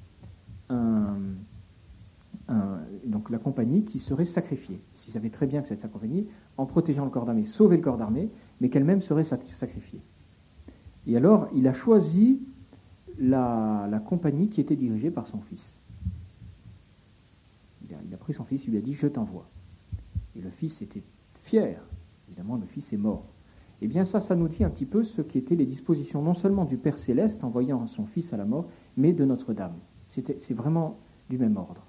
A: donc la compagnie qui serait sacrifiée. S'ils savaient très bien que cette compagnie, en protégeant le corps d'armée, sauvait le corps d'armée, mais qu'elle-même serait sacrifiée. Et alors, il a choisi la compagnie qui était dirigée par son fils. Il a pris son fils, il lui a dit « Je t'envoie ». Et le fils était fier. Évidemment, le fils est mort. Eh bien, ça nous dit un petit peu ce qu'étaient les dispositions non seulement du Père Céleste, envoyant son fils à la mort, mais de Notre-Dame. C'est vraiment du même ordre.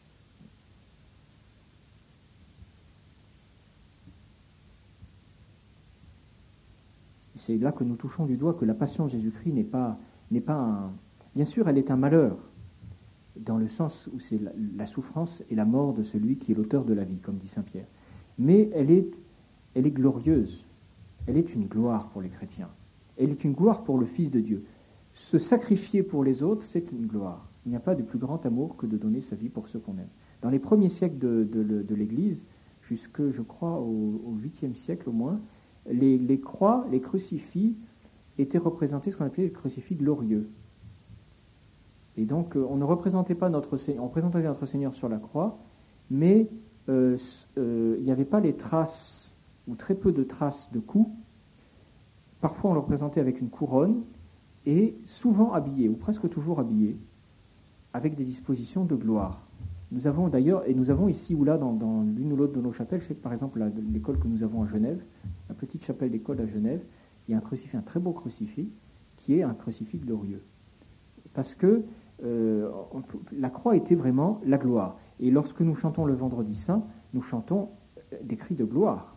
A: C'est là que nous touchons du doigt que la passion de Jésus-Christ n'est pas un... Bien sûr, elle est un malheur, dans le sens où c'est la souffrance et la mort de celui qui est l'auteur de la vie, comme dit saint Pierre. Mais elle est glorieuse. Elle est une gloire pour les chrétiens. Elle est une gloire pour le Fils de Dieu. Se sacrifier pour les autres, c'est une gloire. Il n'y a pas de plus grand amour que de donner sa vie pour ceux qu'on aime. Dans les premiers siècles de l'Église, jusque, je crois, au 8e siècle au moins, les croix, les crucifix étaient représentés, ce qu'on appelait les crucifix glorieux. Et donc, on ne représentait pas notre Seigneur, on présentait notre Seigneur sur la croix, mais il n'y avait pas les traces, ou très peu de traces de coups. Parfois, on le représentait avec une couronne, et souvent habillé, ou presque toujours habillé, avec des dispositions de gloire. Nous avons d'ailleurs, et nous avons ici ou là, dans l'une ou l'autre de nos chapelles, je sais que par exemple l'école que nous avons à Genève, la petite chapelle d'école à Genève, il y a un crucifix, un très beau crucifix, qui est un crucifix glorieux. Parce que la croix était vraiment la gloire. Et lorsque nous chantons le Vendredi Saint, nous chantons des cris de gloire.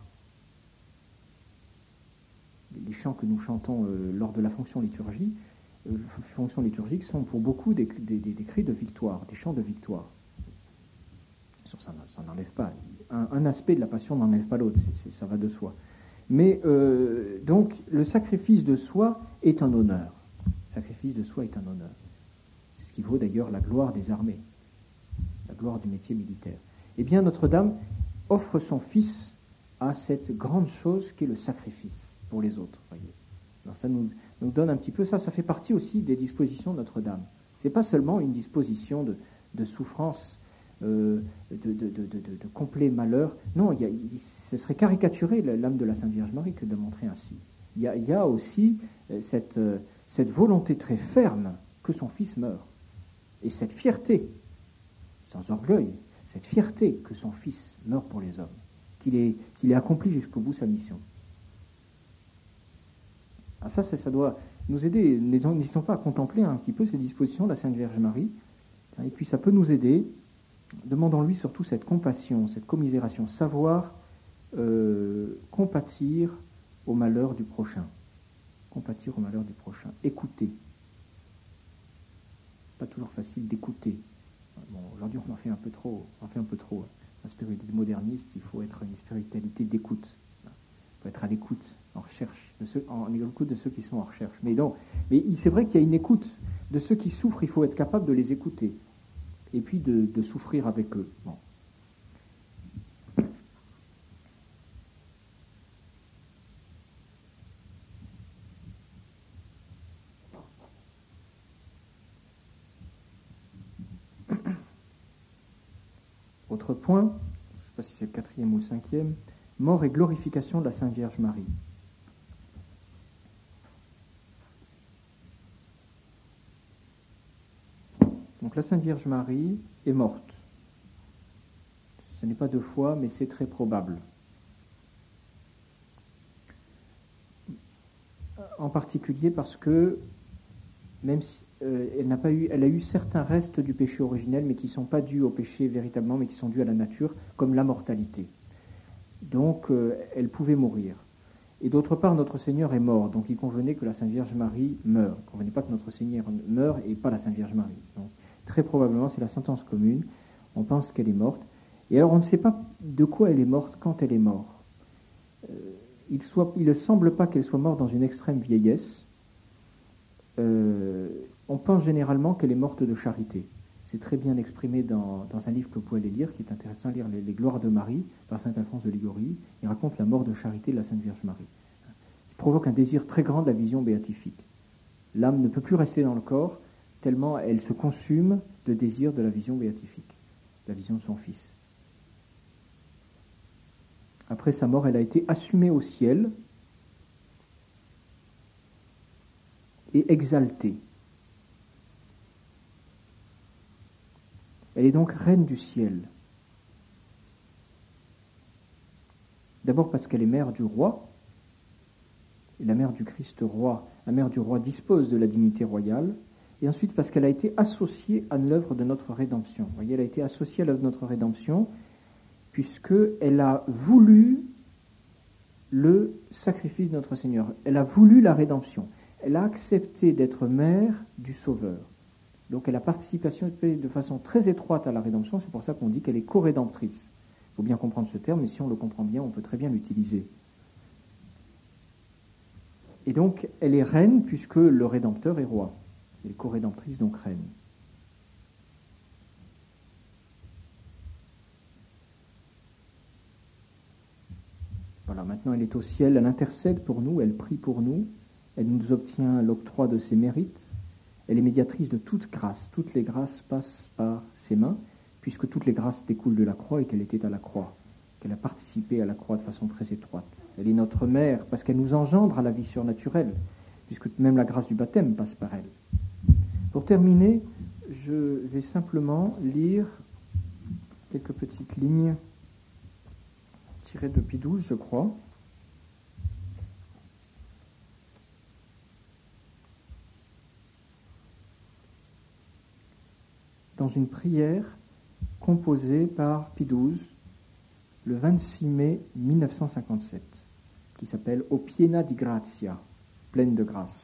A: Les chants que nous chantons lors de la fonction liturgique sont pour beaucoup des cris de victoire, des chants de victoire. Ça n'enlève pas. Un aspect de la passion n'enlève pas l'autre, ça va de soi. Mais donc, le sacrifice de soi est un honneur. Le sacrifice de soi est un honneur. C'est ce qui vaut d'ailleurs la gloire des armées, la gloire du métier militaire. Eh bien, Notre-Dame offre son Fils à cette grande chose qu'est le sacrifice pour les autres. Voyez. Alors ça nous donne un petit peu, ça fait partie aussi des dispositions de Notre-Dame. Ce n'est pas seulement une disposition de souffrance, de complet malheur. Non, ce serait caricaturer l'âme de la Sainte Vierge Marie que de montrer ainsi. Il y a aussi cette volonté très ferme que son Fils meure. Et cette fierté, sans orgueil, cette fierté que son Fils meure pour les hommes, qu'il ait accompli jusqu'au bout sa mission. Ah, ça doit nous aider. N'hésitons pas à contempler un petit peu ces dispositions de la Sainte Vierge Marie. Et puis ça peut nous aider. Demandons-lui surtout cette compassion, cette commisération, savoir compatir au malheur du prochain. Compatir au malheur du prochain. Écouter. Pas toujours facile d'écouter. Bon, aujourd'hui on en fait un peu trop. La spiritualité moderniste, il faut être une spiritualité d'écoute. Il faut être à l'écoute, en recherche, en écoute de ceux qui sont en recherche. Mais c'est vrai qu'il y a une écoute de ceux qui souffrent, il faut être capable de les écouter. Et puis de souffrir avec eux. Bon. Autre point, je ne sais pas si c'est le 4e ou le 5e, mort et glorification de la Sainte Vierge Marie. Donc la Sainte Vierge Marie est morte. Ce n'est pas 2 fois, mais c'est très probable. En particulier parce que, même si elle a eu certains restes du péché originel, mais qui ne sont pas dus au péché véritablement, mais qui sont dus à la nature, comme la mortalité. Donc, elle pouvait mourir. Et d'autre part, notre Seigneur est mort, donc il convenait que la Sainte Vierge Marie meure. Il ne convenait pas que notre Seigneur meure et pas la Sainte Vierge Marie. Donc, très probablement, c'est la sentence commune. On pense qu'elle est morte. Et alors, on ne sait pas de quoi elle est morte quand elle est morte. Il ne semble pas qu'elle soit morte dans une extrême vieillesse. On pense généralement qu'elle est morte de charité. C'est très bien exprimé dans un livre que vous pouvez aller lire, qui est intéressant à lire, les Gloires de Marie, par saint Alphonse de Liguori. Il raconte la mort de charité de la Sainte Vierge Marie. Il provoque un désir très grand de la vision béatifique. L'âme ne peut plus rester dans le corps, tellement elle se consume de désir de la vision béatifique, de la vision de son Fils. Après sa mort, elle a été assumée au ciel et exaltée. Elle est donc reine du ciel. D'abord parce qu'elle est mère du roi, et la mère du Christ roi, la mère du roi dispose de la dignité royale, et ensuite parce qu'elle a été associée à l'œuvre de notre rédemption. Vous voyez, elle a été associée à l'œuvre de notre rédemption, puisqu'elle a voulu le sacrifice de notre Seigneur. Elle a voulu la rédemption. Elle a accepté d'être mère du Sauveur. Donc elle a participé de façon très étroite à la rédemption, c'est pour ça qu'on dit qu'elle est co-rédemptrice. Il faut bien comprendre ce terme, mais si on le comprend bien, on peut très bien l'utiliser. Et donc elle est reine puisque le Rédempteur est roi. Elle est co-rédemptrice, donc reine. Voilà, maintenant elle est au ciel, elle intercède pour nous, elle prie pour nous, elle nous obtient l'octroi de ses mérites. Elle est médiatrice de toute grâce. Toutes les grâces passent par ses mains, puisque toutes les grâces découlent de la croix et qu'elle était à la croix, qu'elle a participé à la croix de façon très étroite. Elle est notre mère, parce qu'elle nous engendre à la vie surnaturelle, puisque même la grâce du baptême passe par elle. Pour terminer, je vais simplement lire quelques petites lignes tirées de Pie XII, je crois. Dans une prière composée par Pie XII le 26 mai 1957, qui s'appelle O piena di grazia, pleine de grâce.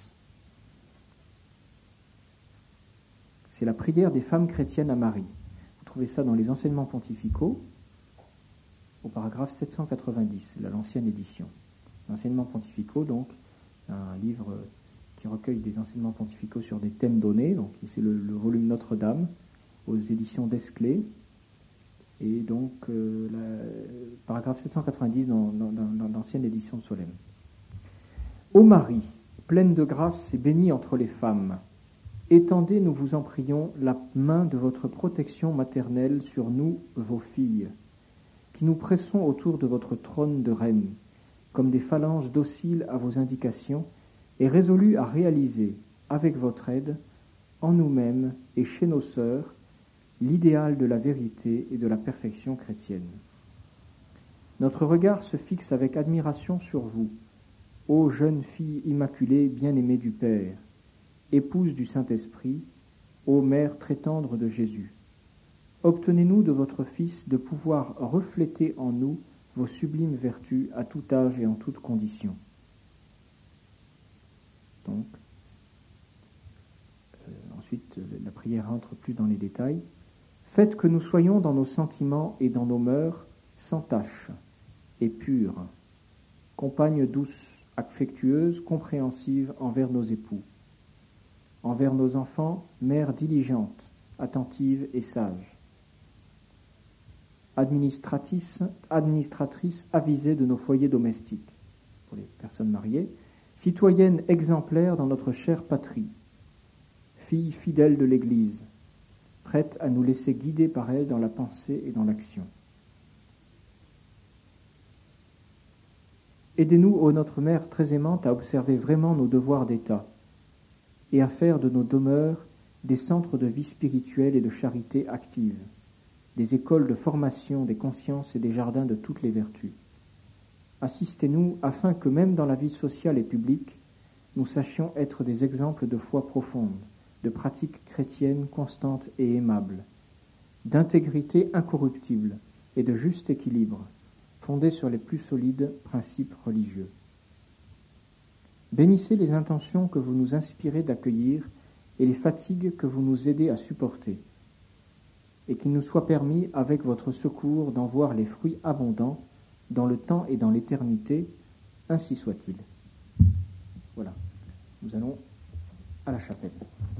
A: C'est la prière des femmes chrétiennes à Marie. Vous trouvez ça dans les enseignements pontificaux, au paragraphe 790, l'ancienne édition. Enseignements pontificaux, donc, un livre qui recueille des enseignements pontificaux sur des thèmes donnés, donc c'est le volume Notre-Dame, aux éditions Desclés, et donc paragraphe 790 dans l'ancienne édition de Solesmes. Ô Marie, pleine de grâce et bénie entre les femmes, étendez, nous vous en prions, la main de votre protection maternelle sur nous, vos filles, qui nous pressons autour de votre trône de reine, comme des phalanges dociles à vos indications, et résolues à réaliser, avec votre aide, en nous-mêmes et chez nos sœurs, l'idéal de la vérité et de la perfection chrétienne. Notre regard se fixe avec admiration sur vous, ô jeune fille immaculée, bien-aimée du Père, épouse du Saint-Esprit, ô mère très tendre de Jésus. Obtenez-nous de votre Fils de pouvoir refléter en nous vos sublimes vertus à tout âge et en toute condition. Donc, ensuite, la prière entre plus dans les détails. Faites que nous soyons dans nos sentiments et dans nos mœurs sans tache et pures, compagnes douces, affectueuses, compréhensives envers nos époux, envers nos enfants, mères diligentes, attentives et sages, administratrices avisées de nos foyers domestiques, pour les personnes mariées, citoyennes exemplaires dans notre chère patrie, filles fidèles de l'Église, prêtes à nous laisser guider par elle dans la pensée et dans l'action. Aidez-nous, ô notre Mère très aimante, à observer vraiment nos devoirs d'État et à faire de nos demeures des centres de vie spirituelle et de charité active, des écoles de formation des consciences et des jardins de toutes les vertus. Assistez-nous afin que même dans la vie sociale et publique, nous sachions être des exemples de foi profonde, de pratiques chrétiennes constantes et aimables, d'intégrité incorruptible et de juste équilibre, fondés sur les plus solides principes religieux. Bénissez les intentions que vous nous inspirez d'accueillir et les fatigues que vous nous aidez à supporter, et qu'il nous soit permis, avec votre secours, d'en voir les fruits abondants dans le temps et dans l'éternité, ainsi soit-il. Voilà, nous allons à la chapelle.